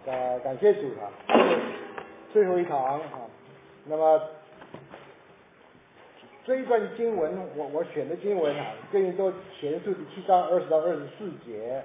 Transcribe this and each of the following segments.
感谢主啊，最后一堂啊。那么这一段经文，我选的经文啊，哥林多前书第7章20到24节，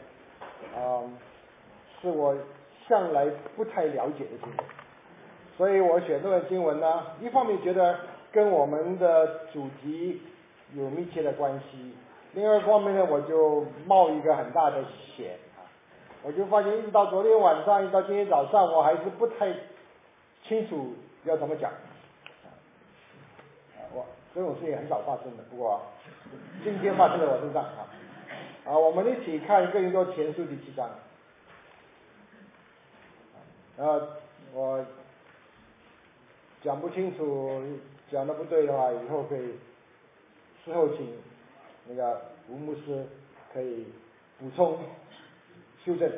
是我向来不太了解的经文，所以我选这段经文呢，一方面觉得跟我们的主题有密切的关系，另外一方面呢，我就冒一个很大的险啊，我就发现一直到昨天晚上，一直到今天早上，我还是不太清楚要怎么讲。这种事也很少发生的，不过今天发生在我身上啊。我们一起看哥林多前书第7章。我讲不清楚，讲的不对的话，以后可以事后请那个吴牧师可以补充修正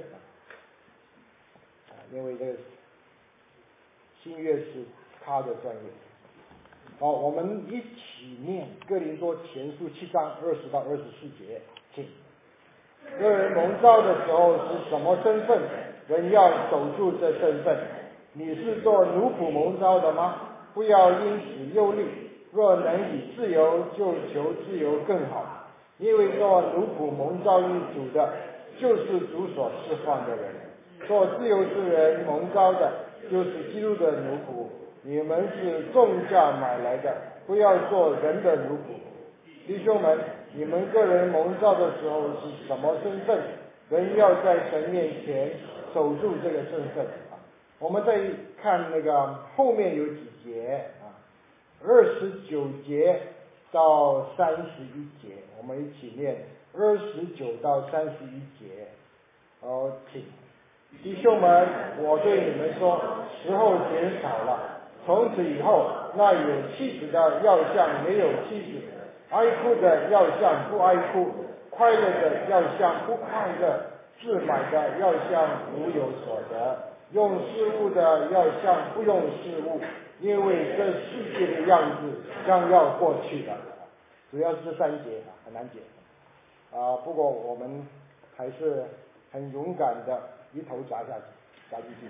因为这个新约是他的专业。好，我们一起念哥林多前书7章20到24节，请。个人蒙召的时候是什么身份，人要守住这身份。你是做奴仆蒙召的吗？不要因此忧虑，若能以自由，就求自由更好。因为做奴仆蒙召于主的，就是主所释放的人。做自由之人蒙召的，就是基督的奴仆。你们是重价买来的，不要做人的奴仆。弟兄们，你们个人蒙召的时候是什么身份？人要在神面前守住这个身份啊。我们再看那个后面有几节啊，29节到31节，我们一起念29到31节。请。弟兄们，我对你们说，时候减少了，从此以后，那有妻子的要像没有妻子，哀哭的要像不哀哭，快乐的要像不快乐，自满的要像无有所得，用事物的要像不用事物，因为这世界的样子将要过去了。主要是这3节很难解不过我们还是很勇敢的一头扎进去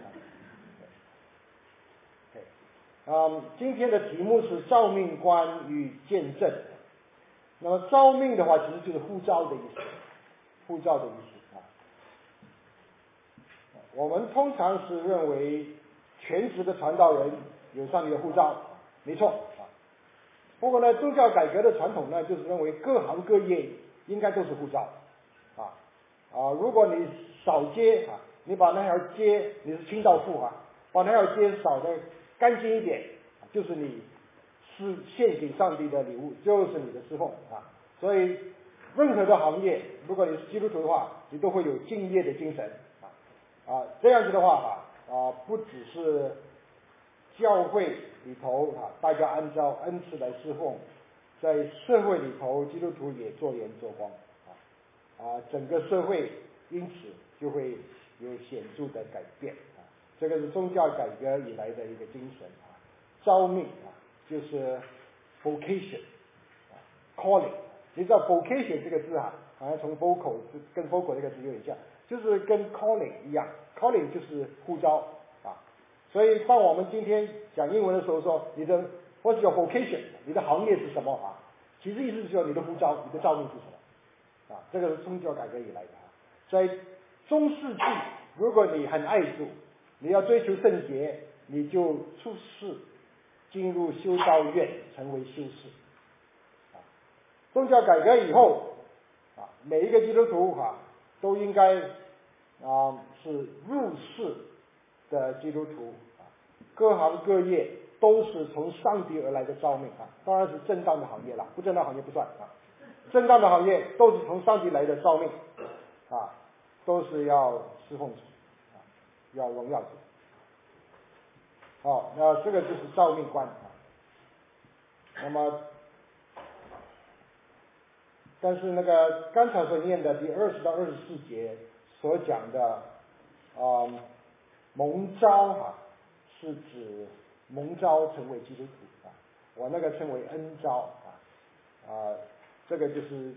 今天的题目是召命官与见证。那么召命的话，其实就是呼召的意思，呼召的意思我们通常是认为全职的传道人有上帝的呼召，没错不过呢，宗教改革的传统呢，就是认为各行各业应该都是呼召如果你扫街你把那条街，你是清道夫把那条街扫得干净一点，就是你是献给上帝的礼物，就是你的侍奉所以任何的行业，如果你是基督徒的话，你都会有敬业的精神这样子的话不只是教会里头大家按照恩赐来侍奉，在社会里头基督徒也做盐做光整个社会因此就会有显著的改变这个是宗教改革以来的一个精神召命就是 vocation calling。你知道 vocation 这个字好像从 vocal 跟 vocal 这个字有点像，就是跟 calling 一样， calling 就是呼召所以当我们今天讲英文的时候说你的 what's your vocation， 你的行业是什么其实意思是说你的呼召，你的召命是什么这个是宗教改革以来的在中世纪，如果你很爱主，你要追求圣洁，你就出世进入修道院成为修士宗教改革以后每一个基督徒都应该是入世的基督徒各行各业都是从上帝而来的召命当然是正当的行业了，不正当行业不算正当的行业都是从上帝来的召命都是要侍奉主要荣耀主那这个就是召命官那么但是那个刚才所念的第20到24节所讲的蒙召是指蒙召成为基督徒我那个称为恩召这个就是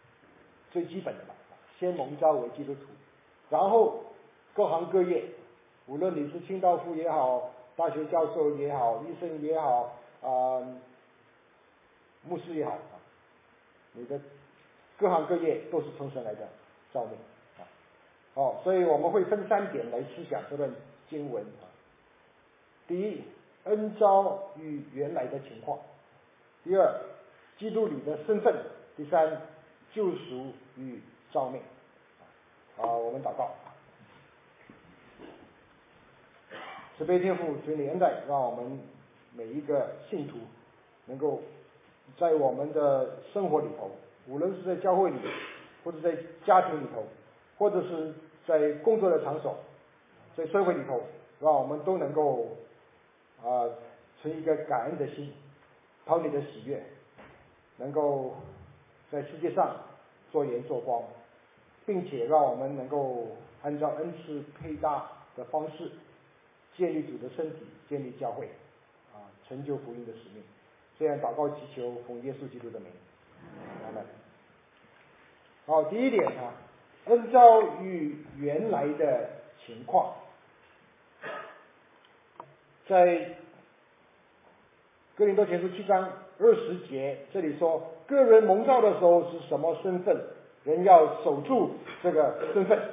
最基本的先蒙召为基督徒，然后各行各业无论你是清道夫也好，大学教授也好，医生也好，牧师也好，你的各行各业都是从神来的召命所以我们会分3点来思想这段经文第一，恩召与原来的情况；第二，基督里的身份；第三，救赎与召命。我们祷告。慈悲天父，求你恩待，让我们每一个信徒能够在我们的生活里头，无论是在教会里，或者在家庭里头，或者是在工作的场所，在社会里头，让我们都能够存一个感恩的心，讨你的喜悦，能够在世界上做盐做光，并且让我们能够按照恩赐配搭的方式建立主的身体，建立教会成就福音的使命。这样祷告祈求，奉耶稣基督的名，阿们。好，第一点恩召与原来的情况，在哥林多前书7章20节这里说，个人蒙召的时候是什么身份，人要守住这个身份。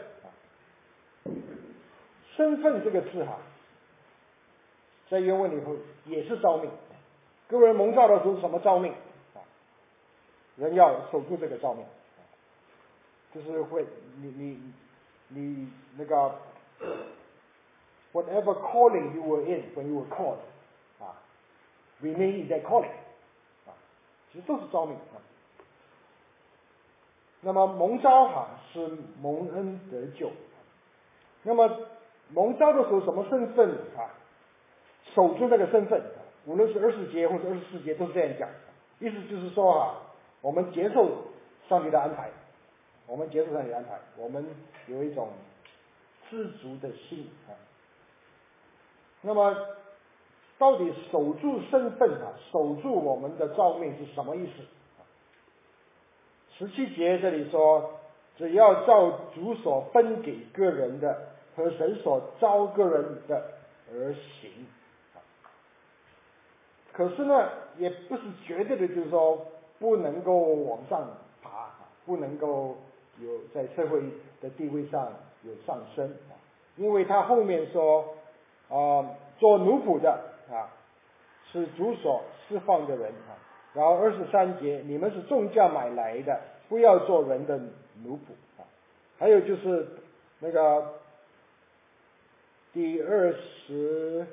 身份这个字在原文里头也是召命。个人蒙召的时候是什么召命人要守住这个召命，就是会你那个 whatever calling you were in when you were called remain in that calling 其实都是召命那么蒙召是蒙恩得救。那么蒙召的时候什么身份守住那个身份，无论是20节或者24节都是这样讲，意思就是说我们接受上帝的安排，我们有一种知足的心那么到底守住身份守住我们的召命是什么意思？17节这里说，只要照主所分给个人的和神所召个人的而行。可是呢，也不是绝对的，就是说不能够往上爬，不能够有在社会的地位上有上升因为他后面说做奴仆的是主所释放的人然后23节，你们是重价买来的，不要做人的奴仆还有就是那个第21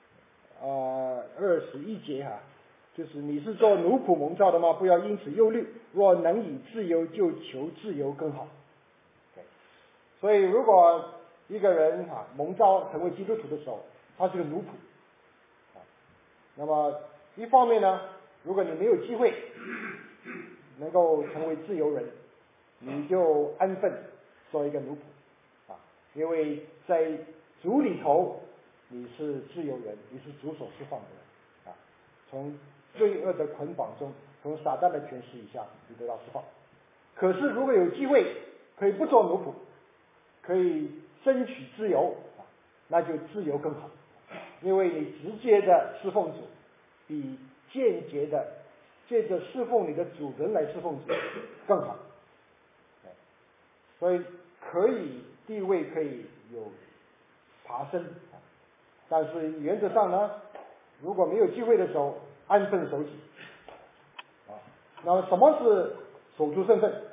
节就是你是做奴仆蒙召的吗？不要因此忧虑，若能以自由就求自由更好。所以如果一个人蒙召成为基督徒的时候，他是个奴仆那么一方面呢，如果你没有机会能够成为自由人，你就安分做一个奴仆因为在主里头你是自由人，你是主所释放的人从罪恶的捆绑中，从撒旦的权势以下你得到释放。可是如果有机会可以不做奴仆，可以争取自由那就自由更好，因为你直接的侍奉主比间接的借着侍奉你的主人来侍奉主更好。所以地位可以有爬升但是原则上呢，如果没有机会的时候，安分守己那么什么是守住身份？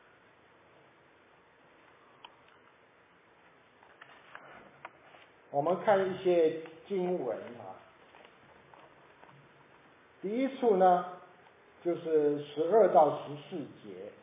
我们看一些经文第一处呢就是12到14节，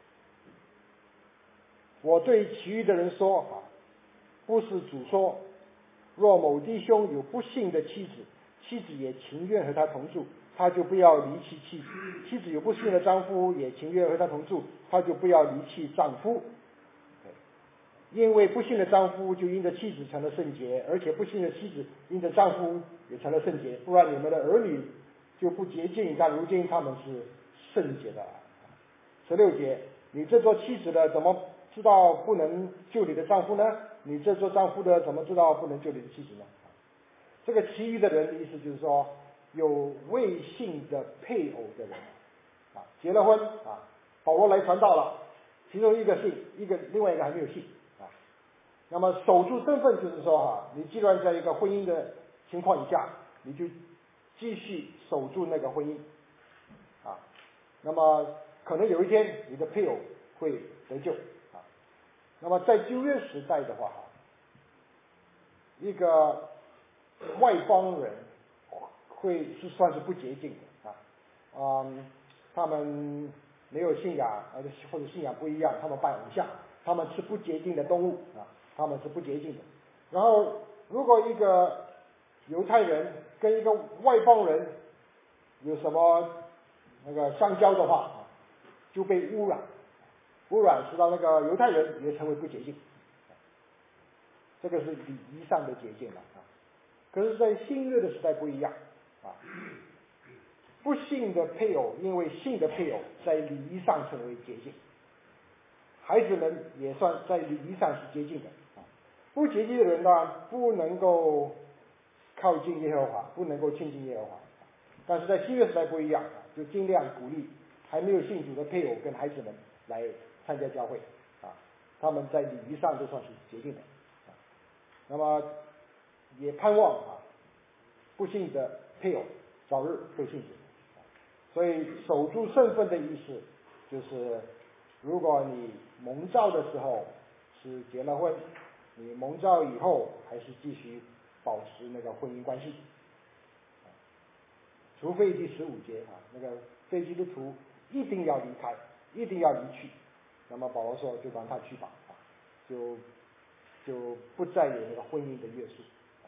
我对其余的人说不是主说，若某弟兄有不幸的妻子，妻子也情愿和他同住，他就不要离弃妻子；妻子有不幸的丈夫，也情愿和他同住，他就不要离弃丈夫。因为不幸的丈夫就因着妻子成了圣洁，而且不幸的妻子因着丈夫也成了圣洁，不然你们的儿女就不洁净，但如今他们是圣洁的。16节，你这做妻子的怎么知道不能救你的丈夫呢？你这做丈夫的怎么知道不能救你的妻子呢？这个其余的人的意思就是说，有未信的配偶的人结了婚保罗来传道了，其中一个信，另外一个还没有信那么守住身份就是说你既然在一个婚姻的情况以下，你就继续守住那个婚姻那么可能有一天你的配偶会得救那么在旧约时代的话一个外邦人会是算是不洁净的他们没有信仰或者信仰不一样，他们拜偶像，他们吃不洁净的动物他们是不洁净的。然后如果一个犹太人跟一个外邦人有什么那个相交的话就被污染使到那个犹太人也成为不洁净，这个是礼仪上的洁净了可是在新约的时代不一样不信的配偶因为信的配偶在礼仪上成为洁净，孩子们也算在礼仪上是洁净的不洁净的人呢不能够靠近耶和华，不能够亲近耶和华。但是在新约时代不一样就尽量鼓励还没有信主的配偶跟孩子们来参加教会他们在礼仪上都算是洁净的那么也盼望不信的配偶早日会信主。所以守住身份的意思就是如果你蒙召的时候是结了婚，你蒙召以后还是继续保持那个婚姻关系除非第15节那个非基督徒一定要离开，一定要离去，那么保罗说就让他去吧就不再有那个婚姻的约束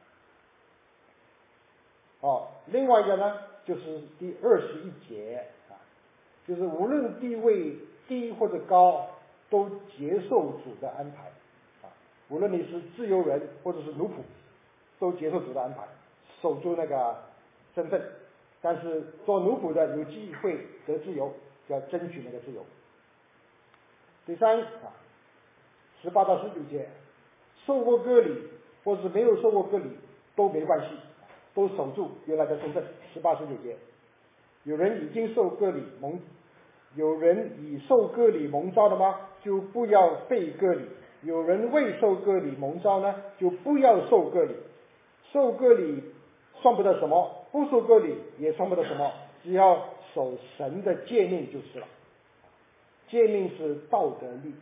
另外一个呢就是第21节就是无论地位低或者高都接受主的安排无论你是自由人或者是奴仆都接受主的安排，守住那个身份，但是做奴仆的有机会得自由，就要争取那个自由。第三18到19节受过割礼或是没有受过割礼都没关系，都守住原来的身份。18、19节有人已经受割礼有人已受割礼蒙召的吗？就不要被割礼。有人未受割礼蒙召呢，就不要受割礼。受割礼算不得什么，不受割礼也算不得什么，只要守神的诫命就是了。诫命是道德律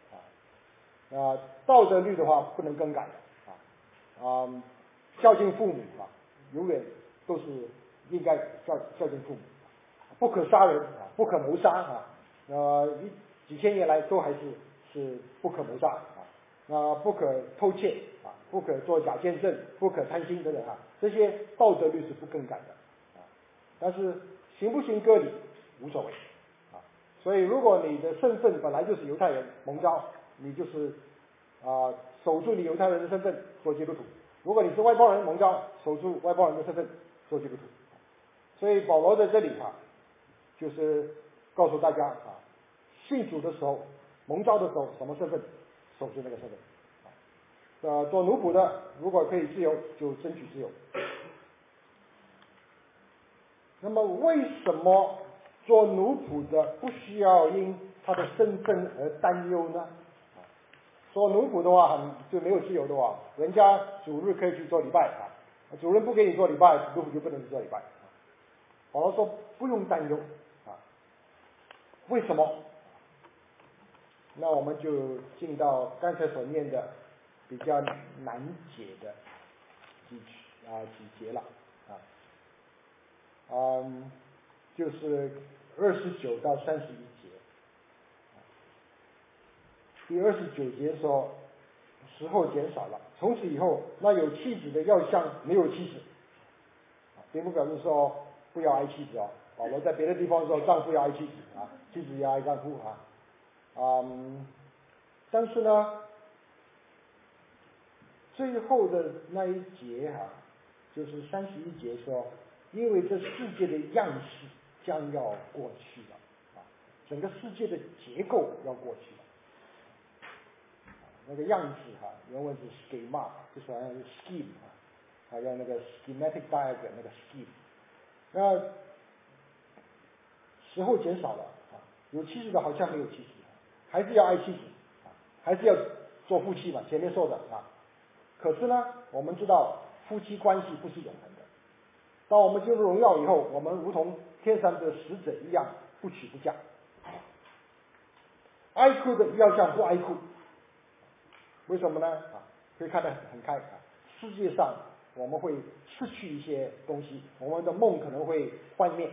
道德律的话不能更改的孝敬父母永远都是应该孝敬父母，不可杀人不可谋杀几千年来都还是不可谋杀不可偷窃不可作假见证，不可贪心等等这些道德律是不更改的但是行不行割礼无所谓所以如果你的身份本来就是犹太人蒙召，你就是守住你犹太人的身份做基督徒。如果你是外邦人蒙召，守住外邦人的身份做基督徒。所以保罗在这里就是告诉大家信主的时候蒙召的时候什么身份守住那个身份做奴仆的如果可以自由就争取自由。那么为什么做奴仆的不需要因他的身份而担忧呢？做奴仆的话就没有自由的话，人家主日可以去做礼拜主人不给你做礼拜，奴仆就不能去做礼拜保罗说不用担忧为什么？那我们就进到刚才所念的比较难解的几节了就是29到31节。第29节说时候减少了，从此以后那有妻子的要像没有妻子并不表示说不要爱妻子保罗在别的地方说丈夫要爱妻子妻子要爱丈夫但是呢最后的那一节就是31节说因为这世界的样式将要过去了整个世界的结构要过去了那个样子哈，原文是 schema， 就是好像是 scheme 啊，好像那个 schematic diagram 那个 scheme。那时候减少了啊，有妻子的好像没有妻子，还是要爱妻子啊，还是要做夫妻嘛，前面说的啊。可是呢，我们知道夫妻关系不是永恒的。当我们进入荣耀以后，我们如同天上的使者一样，不娶不嫁。哀哭的要像不哀哭，为什么呢？啊，可以看得很开啊。世界上我们会失去一些东西，我们的梦可能会幻灭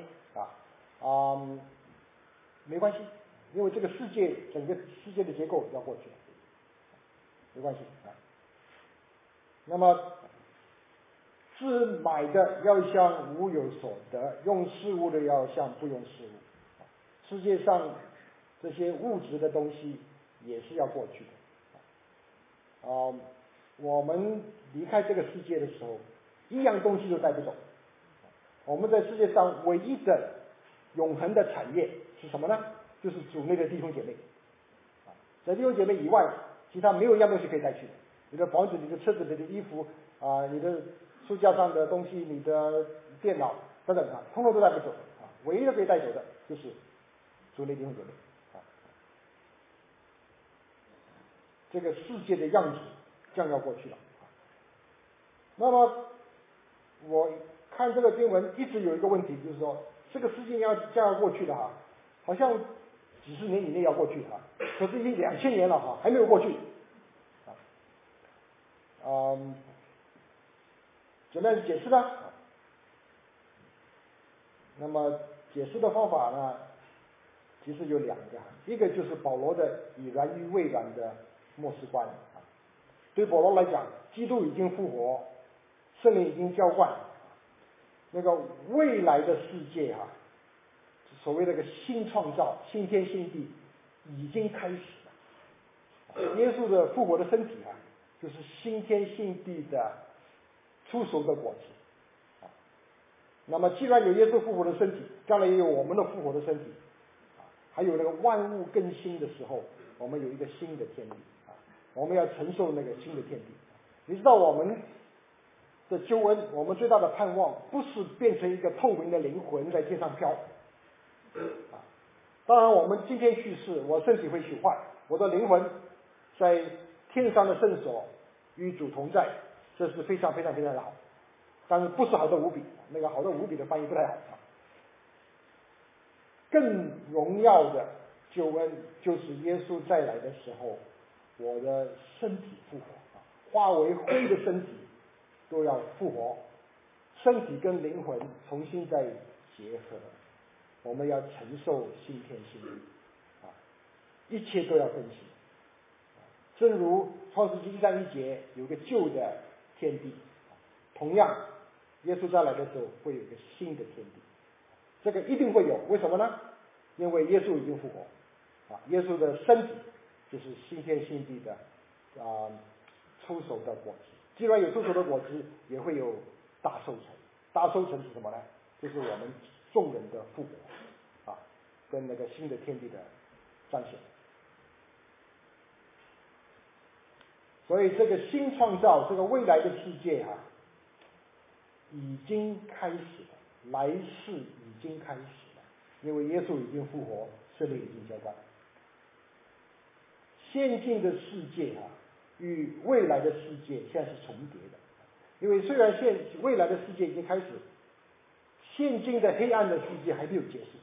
没关系，因为这个世界整个世界的结构要过去，没关系啊。那么自买的要像无有所得，用事物的要像不用事物。世界上这些物质的东西也是要过去的。我们离开这个世界的时候，一样东西都带不走。我们在世界上唯一的永恒的产业是什么呢？就是主内的弟兄姐妹。在弟兄姐妹以外，其他没有一样东西可以带去的。你的房子、你的车子、你的衣服你的书架上的东西、你的电脑等等通通都带不走唯一的可以带走的就是主内弟兄姐妹这个世界的样子将要过去了。那么我看这个经文一直有一个问题，就是说这个世界将要过去的好像几十年以内要过去可是已经2000年了还没有过去怎么样解释呢？那么解释的方法呢，其实有2个，一个就是保罗的以然于未然的末世观对保罗来讲，基督已经复活，圣灵已经浇灌，那个未来的世界所谓那个新创造、新天新地已经开始了。耶稣的复活的身体就是新天新地的出熟的果子那么既然有耶稣复活的身体，将来也有我们的复活的身体还有那个万物更新的时候，我们有一个新的天地我们要承受那个新的天地。你知道我们的救恩，我们最大的盼望不是变成一个透明的灵魂在天上飘当然我们今天去世，我身体会朽坏，我的灵魂在天上的圣所与主同在，这是非常非常非常的好，但是不是好的无比，那个好的无比的翻译不太好更荣耀的救恩就是耶稣再来的时候，我的身体复活化为灰的身体都要复活，身体跟灵魂重新再结合，我们要承受新天新地一切都要更新。正如创世纪1章1节有个旧的天地，同样耶稣再来的时候会有一个新的天地，这个一定会有。为什么呢？因为耶稣已经复活耶稣的身体就是新天新地的出熟的果子。既然有出熟的果子，也会有大收成。大收成是什么呢？就是我们众人的复活跟那个新的天地的彰显。所以这个新创造，这个未来的世界已经开始了，来世已经开始了，因为耶稣已经复活，圣灵已经浇灌。现今的世界与未来的世界现在是重叠的，因为虽然未来的世界已经开始，现今的黑暗的世界还没有结束。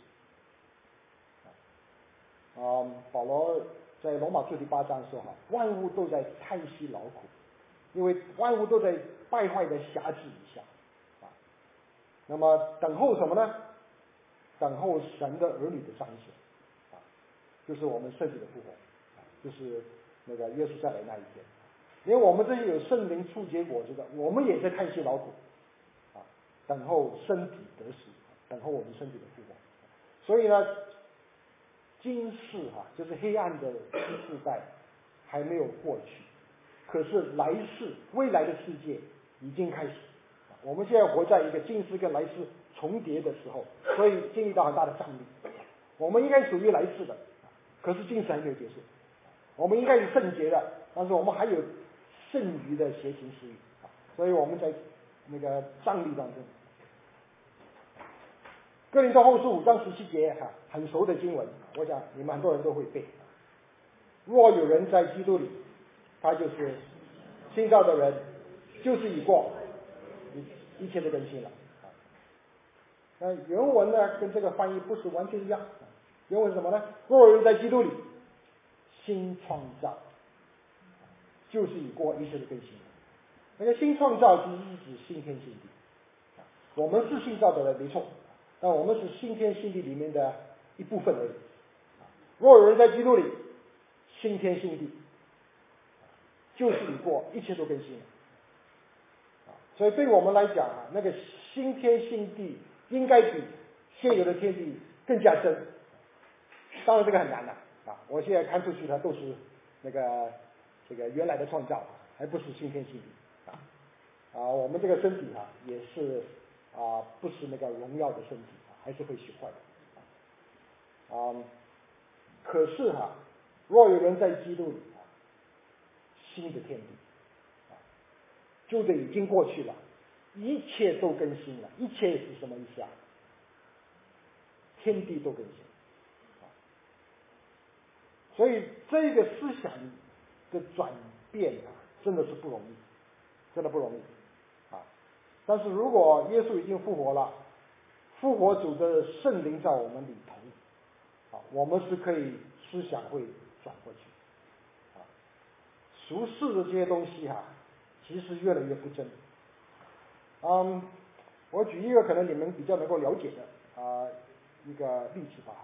保罗在罗马书第8章说万物都在叹息劳苦，因为万物都在败坏的辖制以下那么等候什么呢？等候神的儿女的彰显就是我们身体的复活就是那个耶稣再来那一天。因为我们这些有圣灵初结果子的，我们也在叹息劳苦等候身体得死，等候我们身体的复活。所以呢，今世就是黑暗的世代还没有过去，可是来世未来的世界已经开始。我们现在活在一个今世跟来世重叠的时候，所以经历到很大的张力。我们应该属于来世的，可是今世还没有结束。我们应该是圣洁的， 但是我们还有剩余的邪情私欲啊，所以我们在那个仗力当中，哥林多后书5章17节很熟的经文，我想你们很多人都会背。若有人在基督里，他就是新造的人，就是已过，一切都更新了。那原文呢跟这个翻译不是完全一样，原文是什么呢？若有人在基督里，新创造，就是已过，一切都更新了。那个新创造其实是指新天新地，我们是新造的人没错，但我们是新天新地里面的一部分而已。若有人在基督里，新天新地，就是已过，一切都更新了。所以对我们来讲那个新天新地应该比现有的天地更加深。当然这个很难我现在看出去它都是这个原来的创造，还不是新天新地我们这个身体也是不是那个荣耀的身体还是会朽坏的可是若有人在基督里新的天地旧的已经过去了，一切都更新了。一切是什么意思天地都更新所以这个思想的转变真的是不容易，真的不容易但是如果耶稣已经复活了，复活主的圣灵在我们里头我们是可以思想会转过去俗世的这些东西其实越来越不真我举一个可能你们比较能够了解的一个例子吧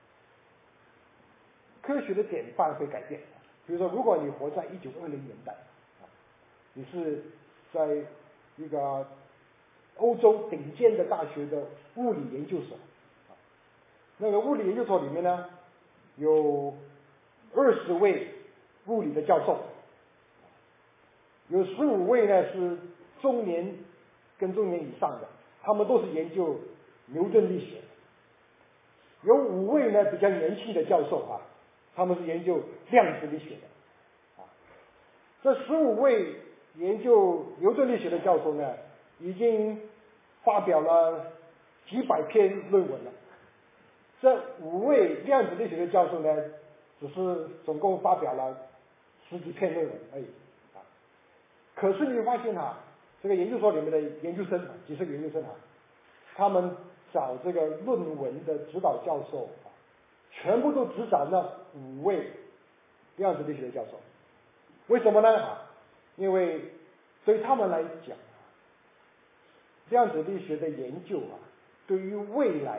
科学的典范会改变，比如说如果你活在1920年代你是在一个欧洲顶尖的大学的物理研究所那个物理研究所里面呢有20位物理的教授，有15位呢是中年跟中年以上的，他们都是研究牛顿力学，有5位呢比较年轻的教授他们是研究量子力学的这15位研究牛顿力学的教授呢已经发表了几百篇论文了，这5位量子力学的教授呢只是总共发表了10几篇论文而已可是你会发现这个研究所里面的研究生几十个研究生他们找这个论文的指导教授全部都只找那5位量子力学的教授。为什么呢因为对他们来讲量子力学的研究对于未来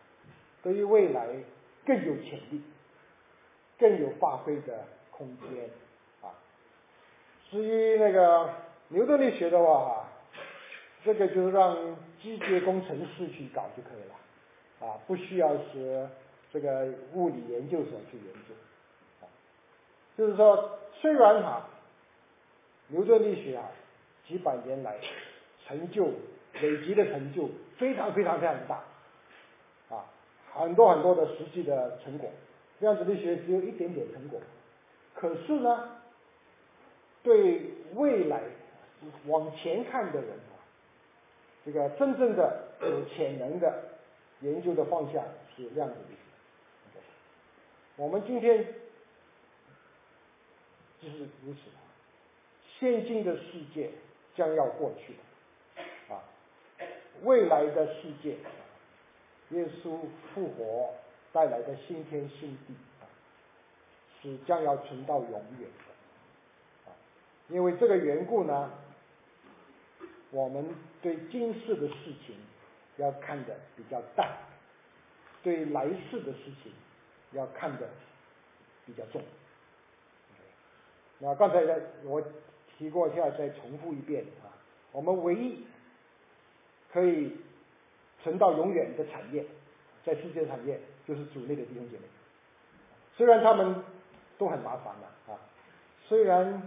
更有潜力，更有发挥的空间至于那个牛顿力学的话这个就是让机械工程师去搞就可以了不需要是这个物理研究所去研究就是说虽然牛顿力学几百年来累积的成就非常非常非常大很多很多的实际的成果，量子力学只有一点点成果，可是呢对未来往前看的人这个真正的有潜能的研究的方向是量子力学我们今天就是如此现今的世界将要过去未来的世界耶稣复活带来的新天新地是将要存到永远的因为这个缘故呢我们对今世的事情要看得比较淡，对来世的事情要看得比较重那刚才我提过，现在再重复一遍我们唯一可以存到永远的产业，在世界产业就是主内的弟兄姐妹，虽然他们都很麻烦虽然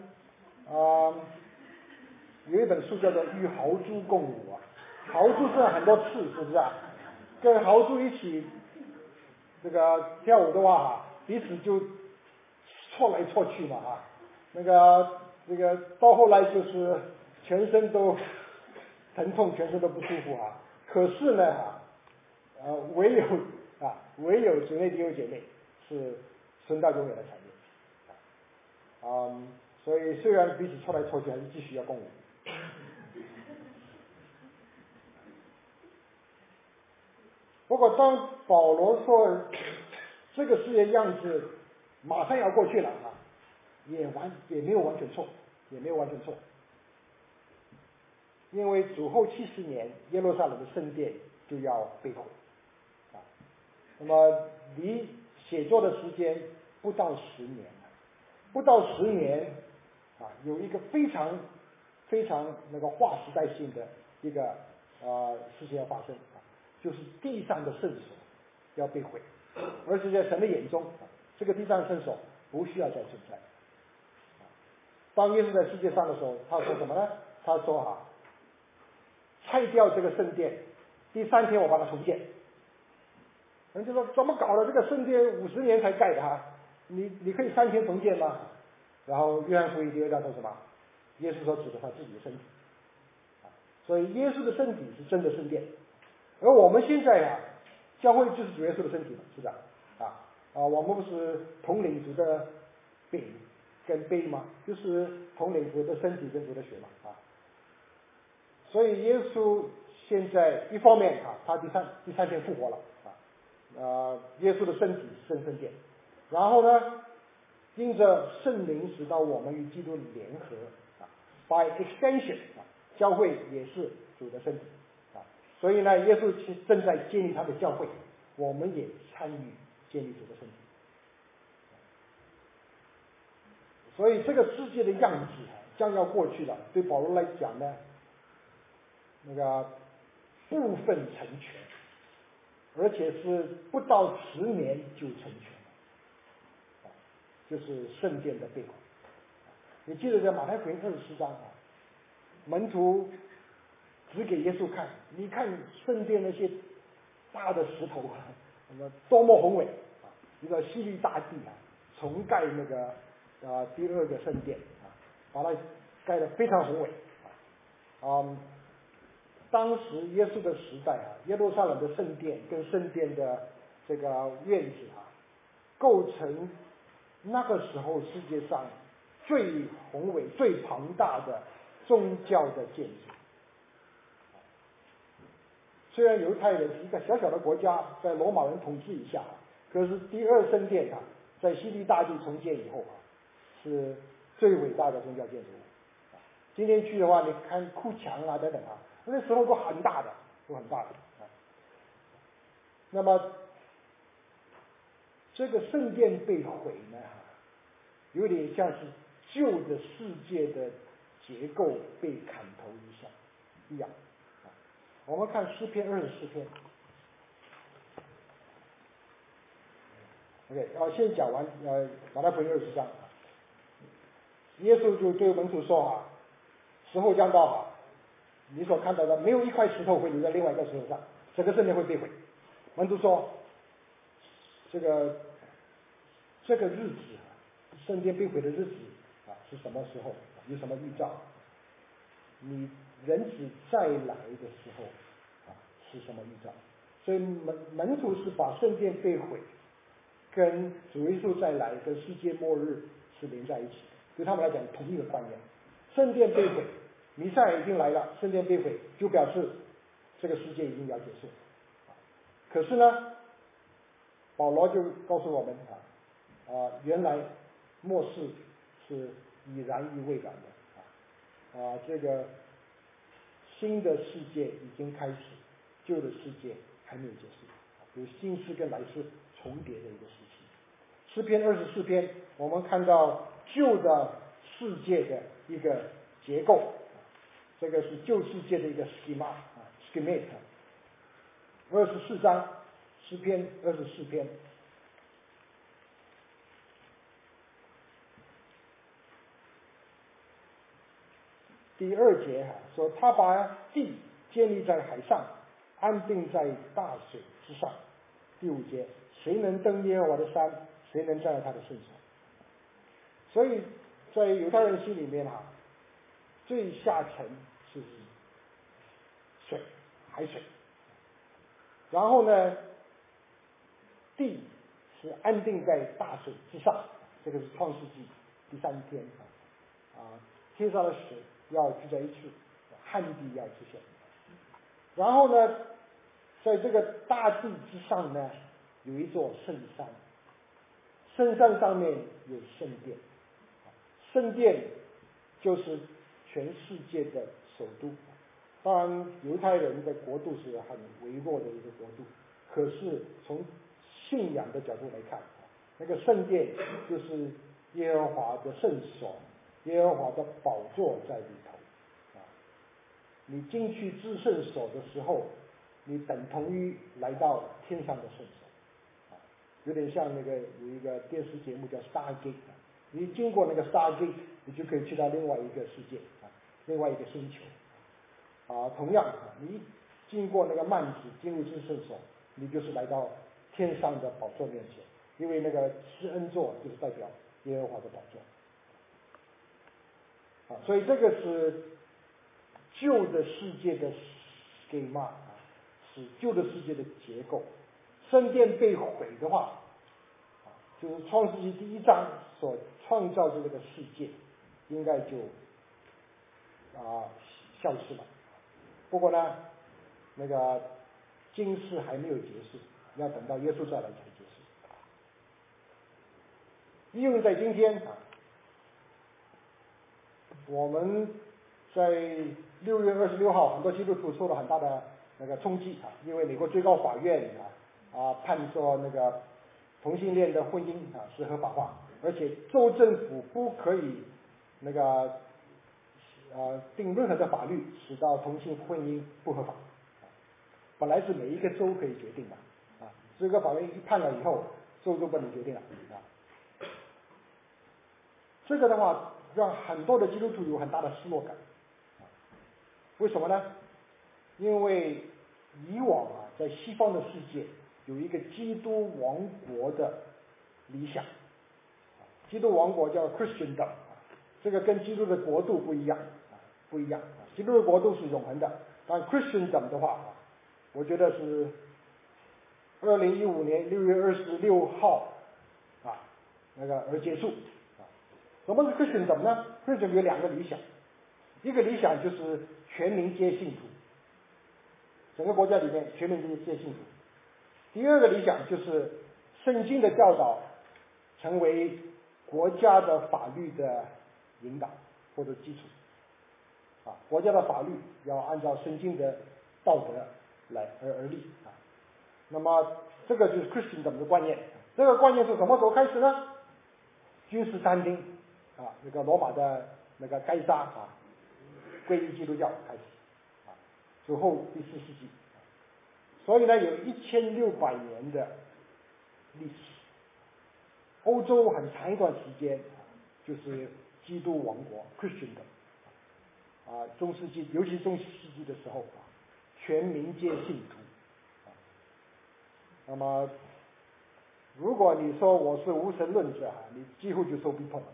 有一本书叫做与豪猪共舞豪猪是很多次是不是跟豪猪一起这个跳舞的话彼此就错来错去嘛这个到后来就是全身都疼痛，全身都不舒服啊。可是呢唯有主内弟兄姐妹是存到永远的产业。所以虽然彼此抽来抽去，还是继续要共舞。不过当保罗说这个世界样子马上要过去了也没有完全错，因为主后70年耶路撒冷的圣殿就要被毁那么离写作的时间不到10年，有一个非常划时代性的一个事情要发生就是地上的圣所要被毁，而且在神的眼中这个地上的圣所不需要再存在。当耶稣在世界上的时候，他说什么呢？他说拆掉这个圣殿，第3天我把它重建。人就说怎么搞的？这个圣殿50年才盖的你可以3天重建吗？然后约翰福音第2章说什么？耶稣说指的他自己的身体所以耶稣的身体是真的圣殿，而我们现在教会就是主耶稣的身体嘛，是的我们不是统领主的饼跟杯吗？就是统领主的身体跟主的血嘛所以耶稣现在一方面他第三天复活了耶稣的身体是真圣殿，然后呢因着圣灵使到我们与基督联合by extension教会也是主的身体所以呢耶稣正在建立他的教会，我们也参与建立主的身体。所以这个世界的样子将要过去了，对保罗来讲呢部分成全，而且是不到10年就成全就是圣殿的被毁。你记得在马太福音24章门徒指给耶稣看，你看圣殿那些大的石头多么宏伟一个希律大帝重盖第2个圣殿把它盖得非常宏伟当时耶稣的时代耶路撒冷的圣殿跟圣殿的这个院子构成那个时候世界上最宏伟最庞大的宗教的建筑。虽然犹太人是一个小小的国家，在罗马人统治以下，可是第2圣殿在希律大帝重建以后是最伟大的宗教建筑物今天去的话，你看哭墙等等那时候都很大的那么这个圣殿被毁呢有点像是旧的世界的结构被砍头一样我们看诗篇24篇 OK 先讲完马太福音20章耶稣就对门徒说时候将到你所看到的没有一块石头会留在另外一个石头上，整个圣殿会被毁。门徒说这个日子圣殿被毁的日子是什么时候？有什么预兆？你人子再来的时候是什么预兆？所以门徒是把圣殿被毁跟主耶稣再来跟世界末日是连在一起的，对他们来讲同一个观念。圣殿被毁，弥赛亚已经来了，圣殿被毁就表示这个世界已经要结束。可是呢保罗就告诉我们原来末世是已然亦未然的这个新的世界已经开始，旧的世界还没有结束，有新世跟来世重叠的一个时期。诗篇24篇我们看到旧的世界的一个结构，这个是旧世界的一个 schematic 24章诗篇24篇第2节说他把地建立在海上，安定在大水之上。第5节谁能登耶和华的山，谁能站在他的圣所？所以在犹太人心里面最下层是水，海水，然后呢，地是安定在大水之上，这个是创世纪第3天天上的水要聚在一起，旱地要出现。然后呢，在这个大地之上呢，有一座圣山，圣山上面有圣殿，圣殿就是全世界的首都。当然，犹太人的国度是很微弱的一个国度，可是从信仰的角度来看，那个圣殿就是耶和华的圣所，耶和华的宝座在里头你进去至圣所的时候，你等同于来到天上的圣所有点像那个有一个电视节目叫 Stargate 你经过那个 Stargate， 你就可以去到另外一个世界另外一个星球同样你经过那个幔子进入至圣所，你就是来到天上的宝座面前，因为那个施恩座就是代表耶和华的宝座所以这个是旧的世界的 schema 是旧的世界的结构。圣殿被毁的话就是创世纪第1章所创造的这个世界应该就消失了。不过呢，那个今世还没有结束，要等到耶稣再来才结束。应用在今天我们在6月26号，很多基督徒受了很大的那个冲击因为美国最高法院判说那个同性恋的婚姻是合法化，而且州政府不可以那个定任何的法律使到同性婚姻不合法本来是每一个州可以决定的这个法院一判了以后，州就不能决定了这个的话让很多的基督徒有很大的失落感为什么呢？因为以往在西方的世界有一个基督王国的理想，基督王国叫 Christendom， 这个跟基督的国度不一样基督的国度是永恒的，但 Christendom 的话我觉得是2015年6月26号那个而结束什么是 Christendom 呢？ Christendom 有2个理想，一个理想就是全民皆信徒，整个国家里面全民皆信徒。第二个理想就是圣经的教导成为国家的法律的引导或者基础国家的法律要按照圣经的道德来而立那么这个就是 Christendom 的观念。这个观念是什么时候开始呢？君士坦丁那个罗马的那个该撒皈依基督教开始之后第4世纪所以呢有1600年的历史。欧洲很长一段时间就是基督王国 Christendom中世纪尤其中世纪的时候全民皆信徒那么如果你说我是无神论者你几乎就受逼迫了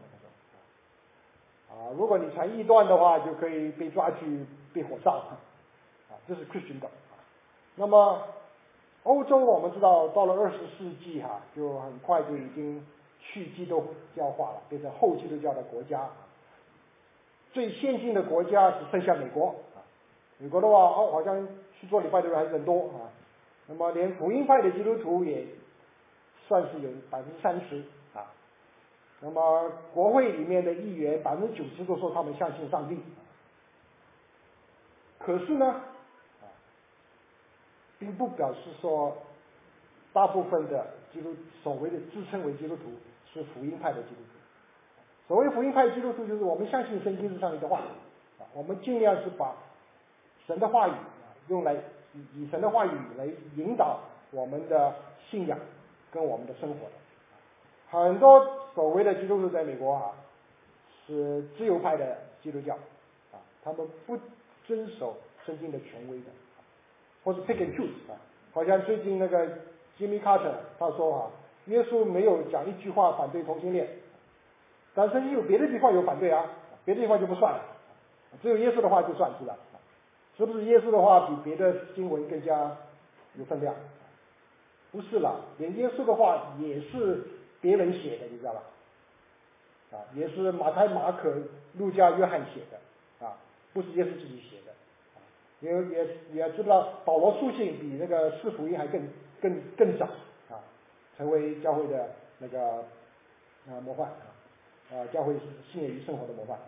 如果你传异端的话就可以被抓去被火烧这是 Christendom 那么欧洲我们知道到了20世纪就很快就已经去基督教化了，变成后基督教的国家。最先进的国家只剩下美国美国的话好像去做礼拜的人还是很多那么连福音派的基督徒也算是有30%那么国会里面的议员90%都说他们相信上帝可是呢并不表示说大部分的所谓的自称为基督徒是福音派的基督徒。所谓福音派基督徒就是我们相信圣经是上帝的话我们尽量是把神的话语用来以神的话语来引导我们的信仰跟我们的生活的。很多所谓的基督徒在美国是自由派的基督教他们不遵守圣经的权威的或是 pick and choose 好像最近那个 Jimmy Carter 他说耶稣没有讲一句话反对同性恋但是有别的地方有反对啊，别的地方就不算了，只有耶稣的话就算是了，是不是耶稣的话比别的经文更加有分量？不是了，连耶稣的话也是别人写的，你知道吧？也是马太、马可、路加、约翰写的，不是耶稣自己写的。也知道保罗书信比那个四福音还更早成为教会的那个模范教会信业与生活的模范。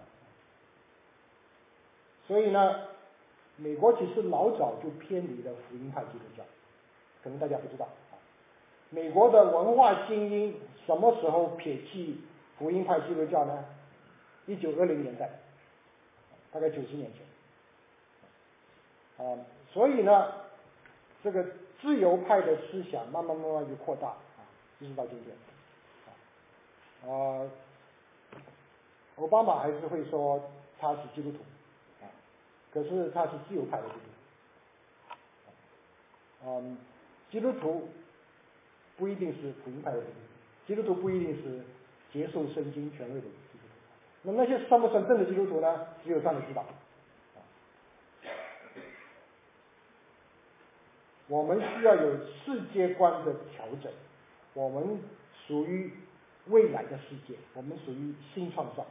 所以呢，美国其实老早就偏离了福音派基督教，可能大家不知道美国的文化精英什么时候撇弃福音派基督教呢？1920年代，大概90年前。所以呢，这个自由派的思想慢慢就扩大一直到今天。奥巴马还是会说他是基督徒可是他是自由派的基督徒。基督徒不一定是福音派的基督徒，基督徒不一定是接受圣经权威的基督徒。那些算不算真的基督徒呢？只有上帝知道。我们需要有世界观的调整，我们属于未来的世界，我们属于新创造。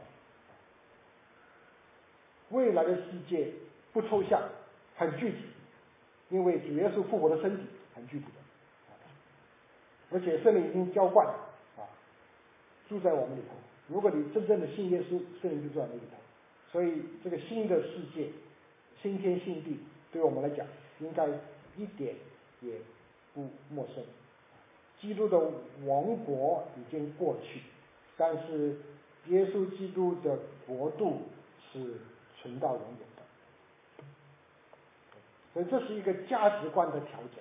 未来的世界不抽象，很具体，因为主耶稣复活的身体很具体的，而且圣灵已经浇灌住在我们里头。如果你真正的信耶稣，圣灵就住在你里头。所以这个新的世界，新天新地，对我们来讲，应该一点也不陌生。基督的王国已经过去，但是耶稣基督的国度是存到永远的。所以这是一个价值观的调整。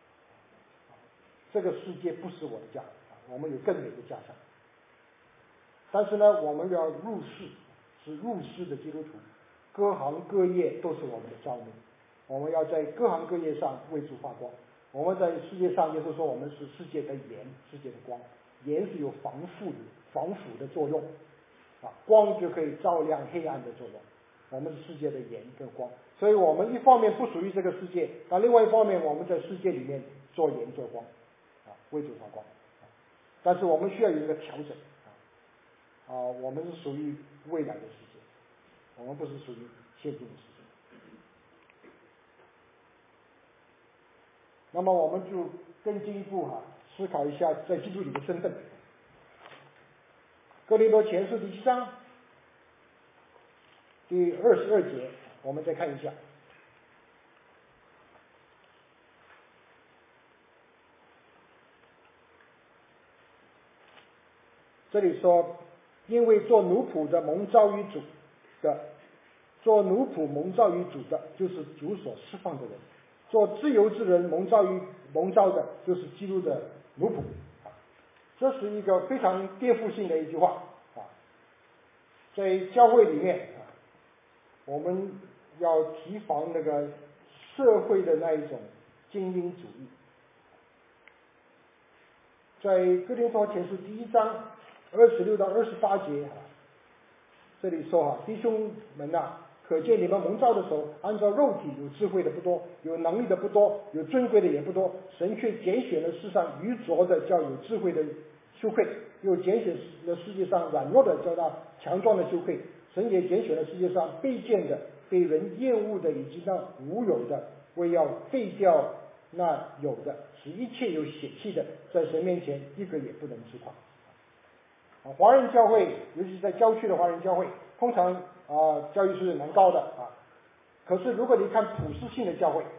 这个世界不是我的家，我们有更美的家乡。但是呢，我们要入世，是入世的基督徒，各行各业都是我们的召命。我们要在各行各业上为主发光。我们在世界上，耶稣说我们是世界的盐，世界的光。盐是有防腐的作用光就可以照亮黑暗的作用。我们是世界的盐跟光，所以我们一方面不属于这个世界，但另外一方面我们在世界里面做盐做光为主发光。但是我们需要有一个调整我们是属于未来的世界，我们不是属于现今的世界。那么我们就更进一步思考一下在基督里的身份。哥林多前书第7章第22节，我们再看一下。这里说，因为做奴仆的蒙召于主的，做奴仆蒙召于主的，就是主所释放的人；做自由之人蒙召的，就是基督的奴仆这是一个非常颠覆性的一句话在教会里面我们要提防那个社会的那一种精英主义。在哥林多前书第1章26到28节这里说弟兄们可见你们蒙召的时候，按照肉体有智慧的不多，有能力的不多，有尊贵的也不多，神却拣选了世上愚拙的，叫有智慧的羞愧；又拣选了世界上软弱的，叫那强壮的羞愧。神也拣选了世界上卑贱的、被人厌恶的，以及那无有的，为要废掉那有的，使一切有血气的，在神面前一个也不能自夸。华人教会，尤其是在郊区的华人教会，通常教育是蛮高的可是如果你看普世性的教会，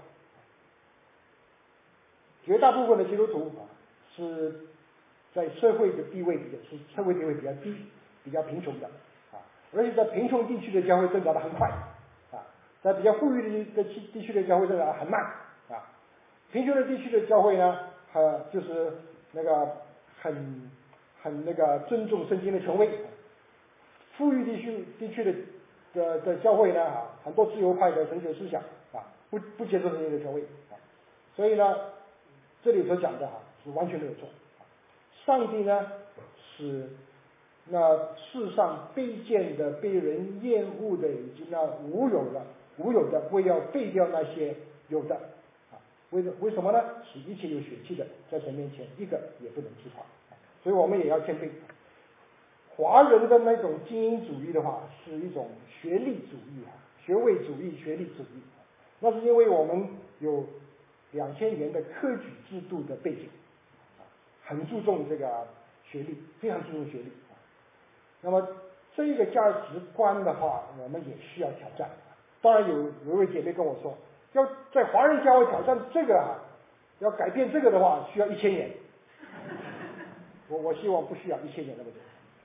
绝大部分的基督徒是在社会的地位比较低，比较贫穷的而且在贫穷地区的教会增长得很快在比较富裕的地区的教会增长得很慢贫穷的地区的教会呢就是那个很那个尊重圣经的权威。富裕地区的教会呢很多自由派的神学思想不接受圣经的权威所以呢这里所讲的是完全没有错。上帝呢使那世上卑贱的、被人厌恶的，以及那无有的，为要废掉那些有的。为什么呢？使一切有血气的，在神面前一个也不能自夸。所以我们也要谦卑。华人的那种精英主义的话，是一种学历主义学位主义、学历主义。那是因为我们有2000年的科举制度的背景，很注重这个学历，非常注重学历。那么这个价值观的话，我们也需要挑战。当然有一位姐妹跟我说，要在华人教会挑战这个要改变这个的话，需要1000年。我希望不需要1000年那么久。